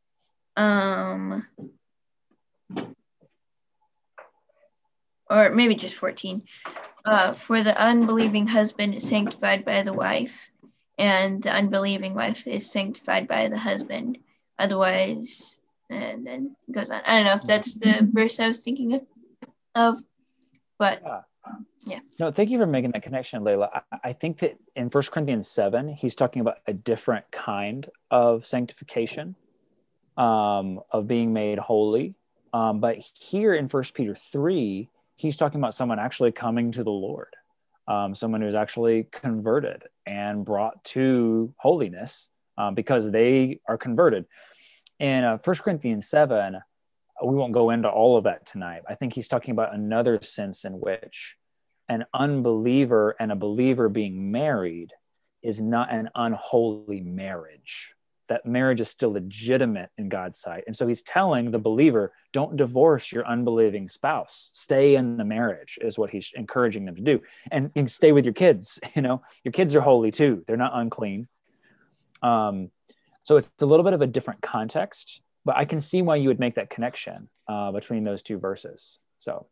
C: Or maybe just 14. For the unbelieving husband is sanctified by the wife, and the unbelieving wife is sanctified by the husband. Otherwise, and then it goes on. I don't know if that's the verse I was thinking of, but yeah.
A: No, thank you for making that connection, Layla. I think that in 1 Corinthians 7, he's talking about a different kind of sanctification, of being made holy. But here in 1 Peter 3, he's talking about someone actually coming to the Lord, someone who's actually converted and brought to holiness because they are converted. In 1 Corinthians 7, we won't go into all of that tonight. I think he's talking about another sense in which an unbeliever and a believer being married is not an unholy marriage. That marriage is still legitimate in God's sight. And so he's telling the believer, don't divorce your unbelieving spouse. Stay in the marriage is what he's encouraging them to do. And stay with your kids. Your kids are holy too. They're not unclean. So it's a little bit of a different context, but I can see why you would make that connection between those two verses. So.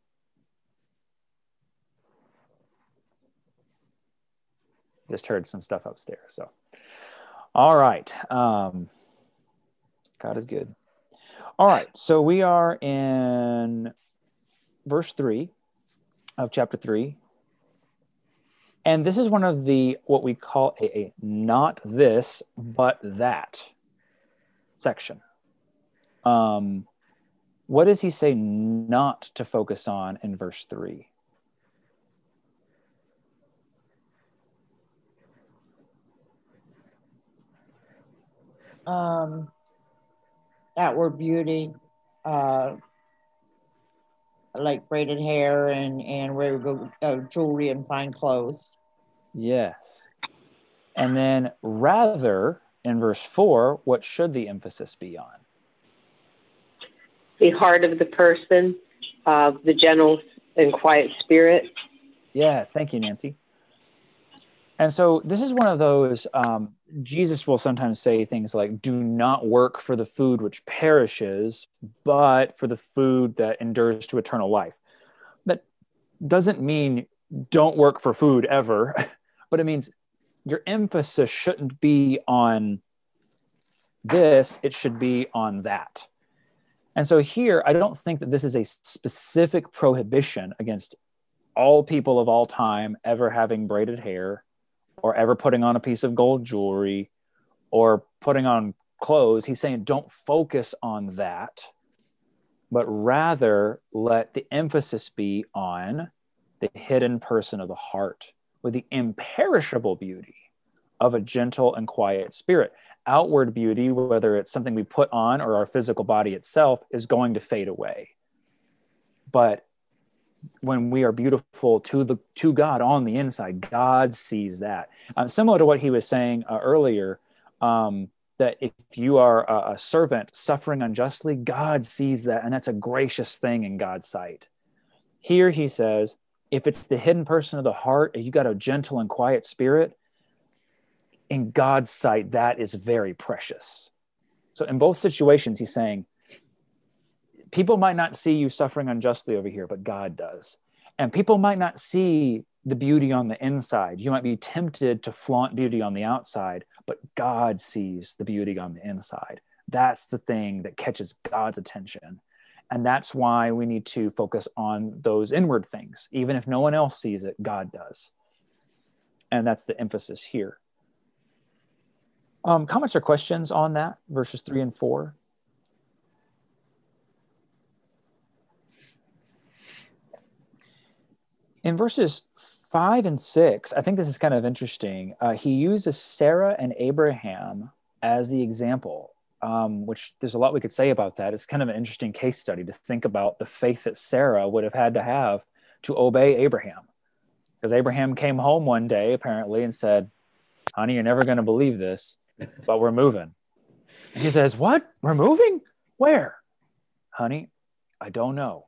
A: Just heard some stuff upstairs. So, all right. God is good. All right. So we are in verse 3 of chapter 3. And this is one of the, what we call a not this, but that section. What does he say not to focus on in verse 3?
D: Outward beauty, like braided hair and where we go jewelry and fine clothes.
A: Yes. And then rather, in verse 4, what should the emphasis be on?
E: The heart of the person, the gentle and quiet spirit.
A: Yes, thank you, Nancy. And so this is one of those, Jesus will sometimes say things like, do not work for the food which perishes, but for the food that endures to eternal life. That doesn't mean don't work for food ever, but it means your emphasis shouldn't be on this, it should be on that. And so here, I don't think that this is a specific prohibition against all people of all time ever having braided hair or ever putting on a piece of gold jewelry or putting on clothes. He's saying don't focus on that, but rather let the emphasis be on the hidden person of the heart with the imperishable beauty of a gentle and quiet spirit. Outward beauty, whether it's something we put on or our physical body itself, is going to fade away. But when we are beautiful to God on the inside, God sees that. Similar to what he was saying earlier, that if you are a servant suffering unjustly, God sees that, and that's a gracious thing in God's sight. Here he says, if it's the hidden person of the heart, and you got a gentle and quiet spirit, in God's sight, that is very precious. So in both situations, he's saying, people might not see you suffering unjustly over here, but God does. And people might not see the beauty on the inside. You might be tempted to flaunt beauty on the outside, but God sees the beauty on the inside. That's the thing that catches God's attention. And that's why we need to focus on those inward things. Even if no one else sees it, God does. And that's the emphasis here. Comments or questions on that, verses 3 and 4? In verses 5 and 6, I think this is kind of interesting. He uses Sarah and Abraham as the example, which there's a lot we could say about that. It's kind of an interesting case study to think about the faith that Sarah would have had to obey Abraham. Because Abraham came home one day, apparently, and said, honey, you're never going to believe this, but we're moving. And he says, what? We're moving? Where? Honey, I don't know.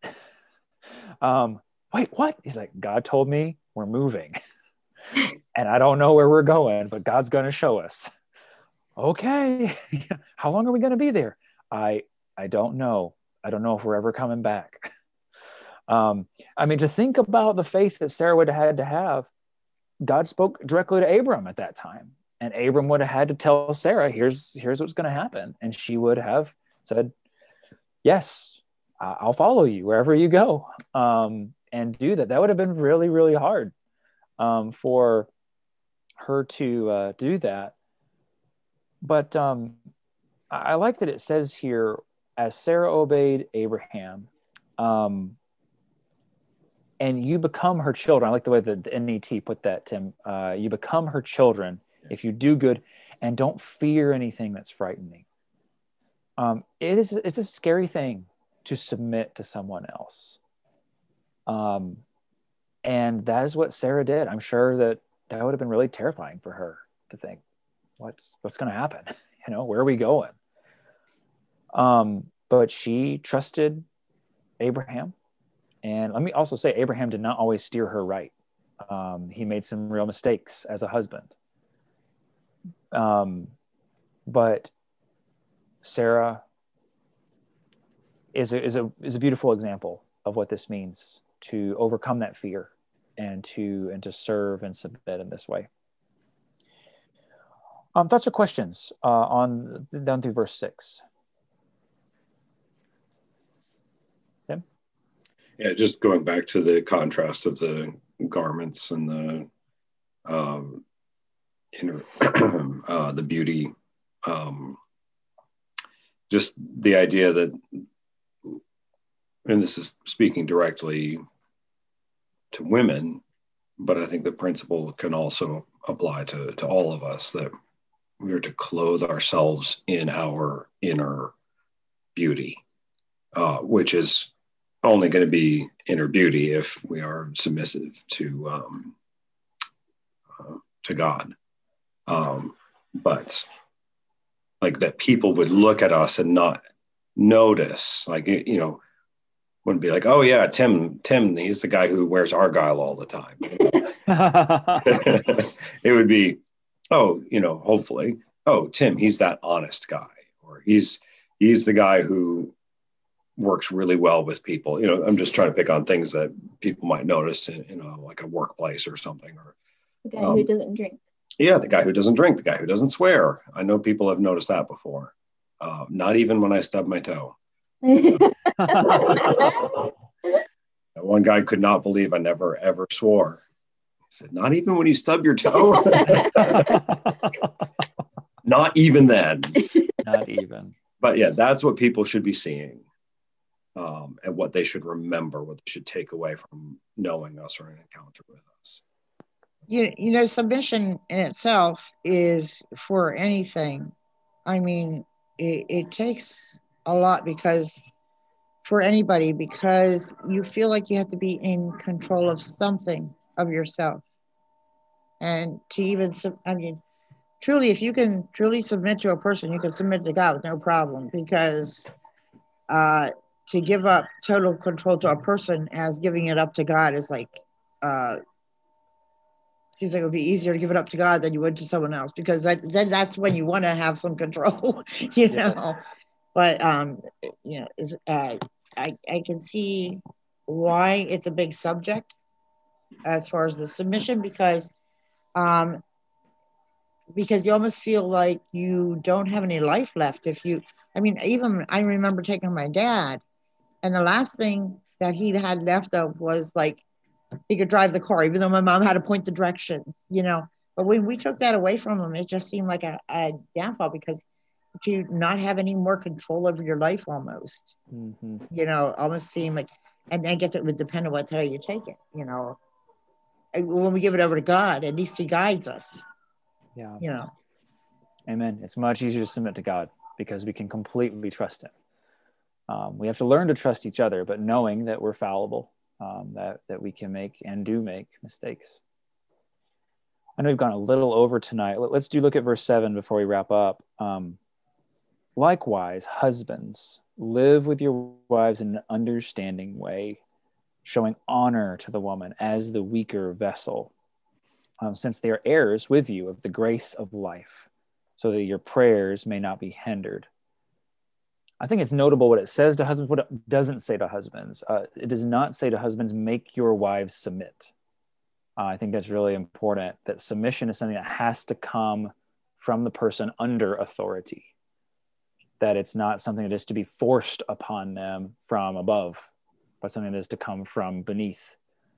A: Wait, what? He's like, God told me we're moving. And I don't know where we're going, but God's going to show us. Okay. How long are we going to be there? I don't know. I don't know if we're ever coming back. I mean, to think about the faith that Sarah would have had to have, God spoke directly to Abram at that time. And Abram would have had to tell Sarah, here's what's going to happen. And she would have said, yes, I'll follow you wherever you go. And do that. That would have been really, really hard for her to do that. But I like that it says here, as Sarah obeyed Abraham, and you become her children. I like the way the NET put that, Tim. You become her children if you do good and don't fear anything that's frightening. It's a scary thing to submit to someone else. And that is what Sarah did. I'm sure that would have been really terrifying for her to think, what's going to happen? Where are we going? But she trusted Abraham. And let me also say, Abraham did not always steer her right. He made some real mistakes as a husband. But Sarah is a beautiful example of what this means to overcome that fear and to serve and submit in this way. Thoughts or questions on down through verse 6? Tim?
B: Yeah, just going back to the contrast of the garments and the the beauty, just the idea that, and this is speaking directly to women, but I think the principle can also apply to all of us, that we are to clothe ourselves in our inner beauty, which is only going to be inner beauty if we are submissive to God. But like that people would look at us and not notice, like, wouldn't be like, oh yeah, Tim, he's the guy who wears Argyle all the time. It would be, hopefully, oh, Tim, he's that honest guy, or he's the guy who works really well with people. I'm just trying to pick on things that people might notice in like a workplace or something. Or
C: the guy who doesn't drink.
B: Yeah, the guy who doesn't drink, the guy who doesn't swear. I know people have noticed that before. Not even when I stub my toe. One guy could not believe I never ever swore. He said, not even when you stub your toe? Not even then.
A: Not even.
B: But yeah, that's what people should be seeing, and what they should remember, what they should take away from knowing us or an encounter with us.
D: Submission in itself is for anything. I mean, it takes a lot for anybody, because you feel like you have to be in control of something of yourself. And to even, truly, if you can truly submit to a person, you can submit to God with no problem, because to give up total control to a person as giving it up to God is like, seems like it would be easier to give it up to God than you would to someone else, because then that's when you want to have some control, know. But I can see why it's a big subject as far as the submission, because you almost feel like you don't have any life left if you. I mean, even I remember taking my dad, and the last thing that he had left of was like he could drive the car, even though my mom had to point the directions, But when we took that away from him, it just seemed like a downfall, because to not have any more control over your life almost, almost seemed like, and I guess it would depend on how you take it, when we give it over to God, at least he guides us.
A: Yeah. Amen. It's much easier to submit to God because we can completely trust him. We have to learn to trust each other, but knowing that we're fallible, that we can make and do make mistakes. I know we've gone a little over tonight. Let's look at verse 7 before we wrap up. Likewise, husbands, live with your wives in an understanding way, showing honor to the woman as the weaker vessel, since they are heirs with you of the grace of life, so that your prayers may not be hindered. I think it's notable what it says to husbands, what it doesn't say to husbands. It does not say to husbands, make your wives submit. I think that's really important, that submission is something that has to come from the person under authority, that it's not something that is to be forced upon them from above, but something that is to come from beneath.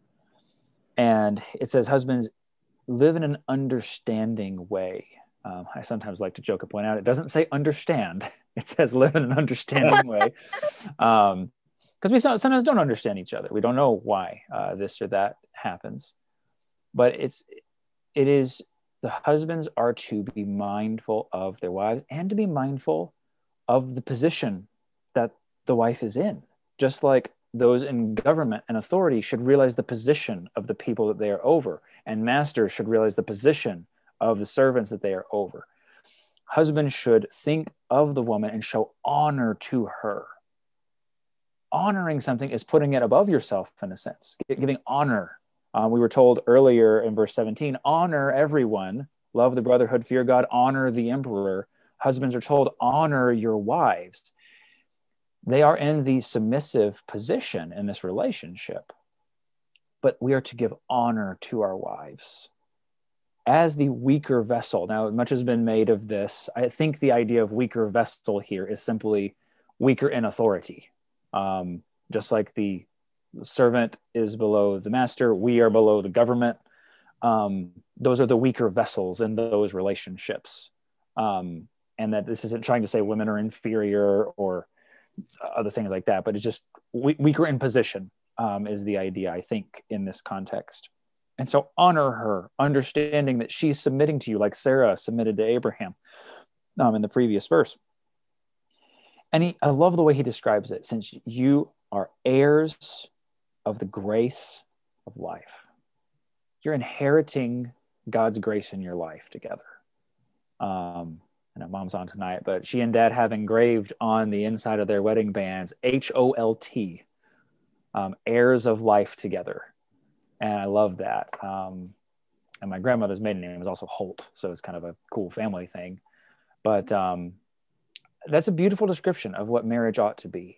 A: And it says, husbands, live in an understanding way. I sometimes like to joke and point out, it doesn't say understand. It says live in an understanding way. Because we sometimes don't understand each other. We don't know why this or that happens. But it is, the husbands are to be mindful of their wives and to be mindful of the position that the wife is in. Just like those in government and authority should realize the position of the people that they are over, and masters should realize the position of the servants that they are over. Husbands should think of the woman and show honor to her. Honoring something is putting it above yourself, in a sense, giving honor. We were told earlier in verse 17, honor everyone, love the brotherhood, fear God, honor the emperor. Husbands are told, honor your wives. They are in the submissive position in this relationship, but we are to give honor to our wives as the weaker vessel. Now, much has been made of this. I think the idea of weaker vessel here is simply weaker in authority. Just like the servant is below the master, we are below the government. Those are the weaker vessels in those relationships. And that this isn't trying to say women are inferior or other things like that, but it's just weaker in position is the idea, I think, in this context. And so honor her, understanding that she's submitting to you like Sarah submitted to Abraham in the previous verse. And I love the way he describes it, since you are heirs of the grace of life. You're inheriting God's grace in your life together. I know mom's on tonight, but she and dad have engraved on the inside of their wedding bands, HOLT, heirs of life together. And I love that. And my grandmother's maiden name was also Holt, so it's kind of a cool family thing. But that's a beautiful description of what marriage ought to be.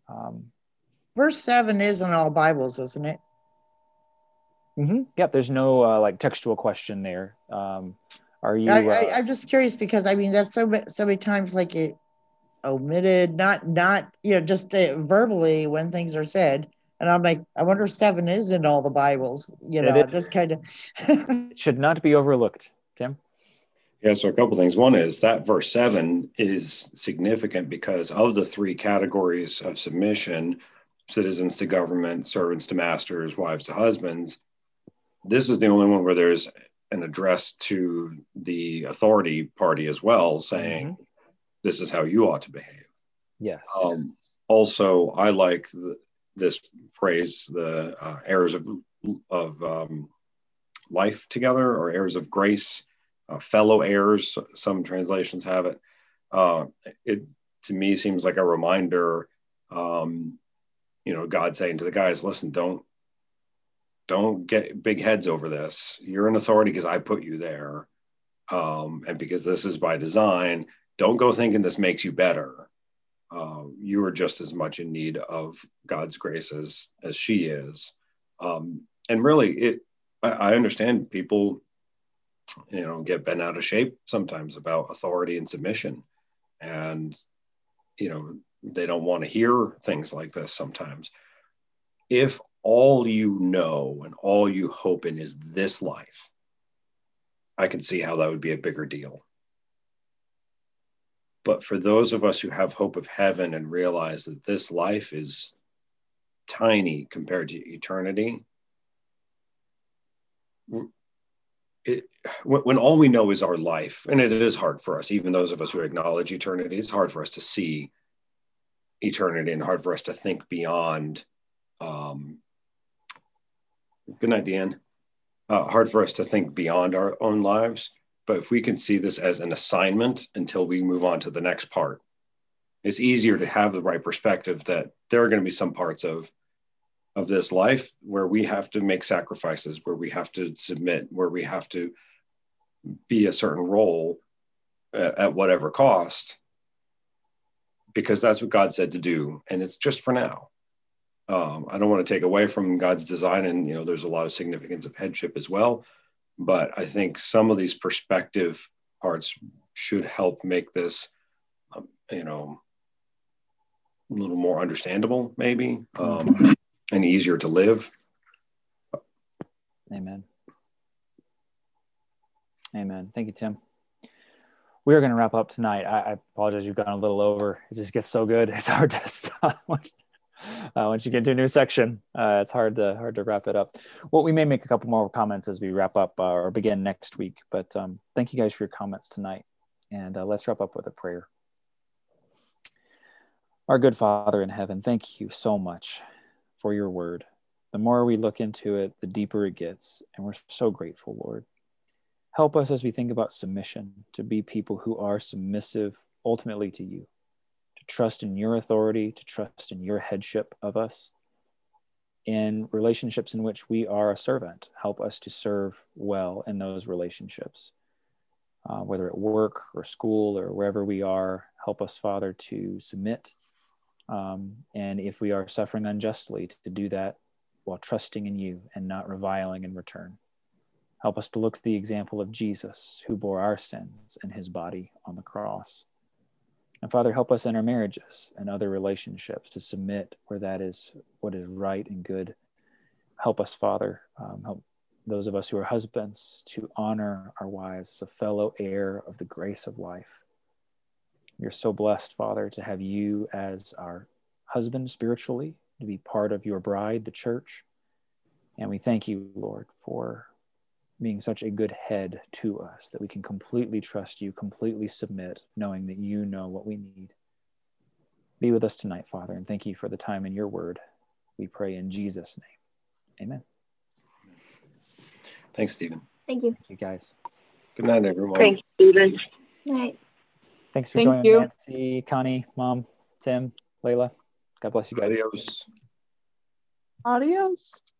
D: Verse 7 is in all Bibles, isn't it?
A: Mm-hmm. Yep, there's no like textual question there. Are you?
D: I'm just curious, because I mean, that's so many times like it omitted, not just verbally when things are said. And I'm like, I wonder if 7 is in all the Bibles, just kind of.
A: It should not be overlooked, Tim.
B: Yeah, so a couple things. One is that verse 7 is significant because of the 3 categories of submission: citizens to government, servants to masters, wives to husbands. This is the only one where there's an address to the authority party as well, saying, this is how you ought to behave.
A: Yes.
B: Also, I like this phrase, the heirs of life together, or heirs of grace, fellow heirs. Some translations have it. It to me seems like a reminder, God saying to the guys, listen, don't get big heads over this. You're in authority because I put you there. And because this is by design, don't go thinking this makes you better. You are just as much in need of God's grace as she is. And really, I understand people, get bent out of shape sometimes about authority and submission. And, they don't want to hear things like this sometimes. If all you know and all you hope in is this life, I can see how that would be a bigger deal. But for those of us who have hope of heaven and realize that this life is tiny compared to eternity, when all we know is our life, and it is hard for us, even those of us who acknowledge eternity, it's hard for us to see eternity and hard for us to think beyond. Good night, Deanne. Hard for us to think beyond our own lives. But if we can see this as an assignment until we move on to the next part, it's easier to have the right perspective that there are going to be some parts of this life where we have to make sacrifices, where we have to submit, where we have to be a certain role at whatever cost, because that's what God said to do. And it's just for now. I don't want to take away from God's design, and there's a lot of significance of headship as well. But I think some of these perspective parts should help make this, a little more understandable, maybe, and easier to live.
A: Amen. Amen. Thank you, Tim. We are going to wrap up tonight. I apologize. You've gone a little over. It just gets so good. It's hard to stop. Once you get to a new section, it's hard to wrap it up. Well, we may make a couple more comments as we wrap up or begin next week. But thank you guys for your comments tonight. And let's wrap up with a prayer. Our good Father in heaven, thank you so much for your word. The more we look into it, the deeper it gets. And we're so grateful, Lord. Help us as we think about submission to be people who are submissive ultimately to you, to trust in your authority, to trust in your headship of us. In relationships in which we are a servant, help us to serve well in those relationships. Whether at work or school or wherever we are, help us, Father, to submit. And if we are suffering unjustly, to do that while trusting in you and not reviling in return. Help us to look to the example of Jesus, who bore our sins in his body on the cross. And Father, help us in our marriages and other relationships to submit where that is what is right and good. Help us, Father, help those of us who are husbands to honor our wives as a fellow heir of the grace of life. We're so blessed, Father, to have you as our husband spiritually, to be part of your bride, the church. And we thank you, Lord, for being such a good head to us, that we can completely trust you, completely submit, knowing that you know what we need. Be with us tonight, Father, and thank you for the time in your word. We pray in Jesus' name. Amen.
B: Thanks, Stephen.
C: Thank you.
A: Thank you, guys.
B: Good night, everyone.
E: Thanks, Stephen.
C: Night.
A: Thanks for
F: Thank
A: joining,
F: you.
A: Nancy, Connie, Mom, Tim, Layla. God bless you guys.
B: Adios.
F: Adios.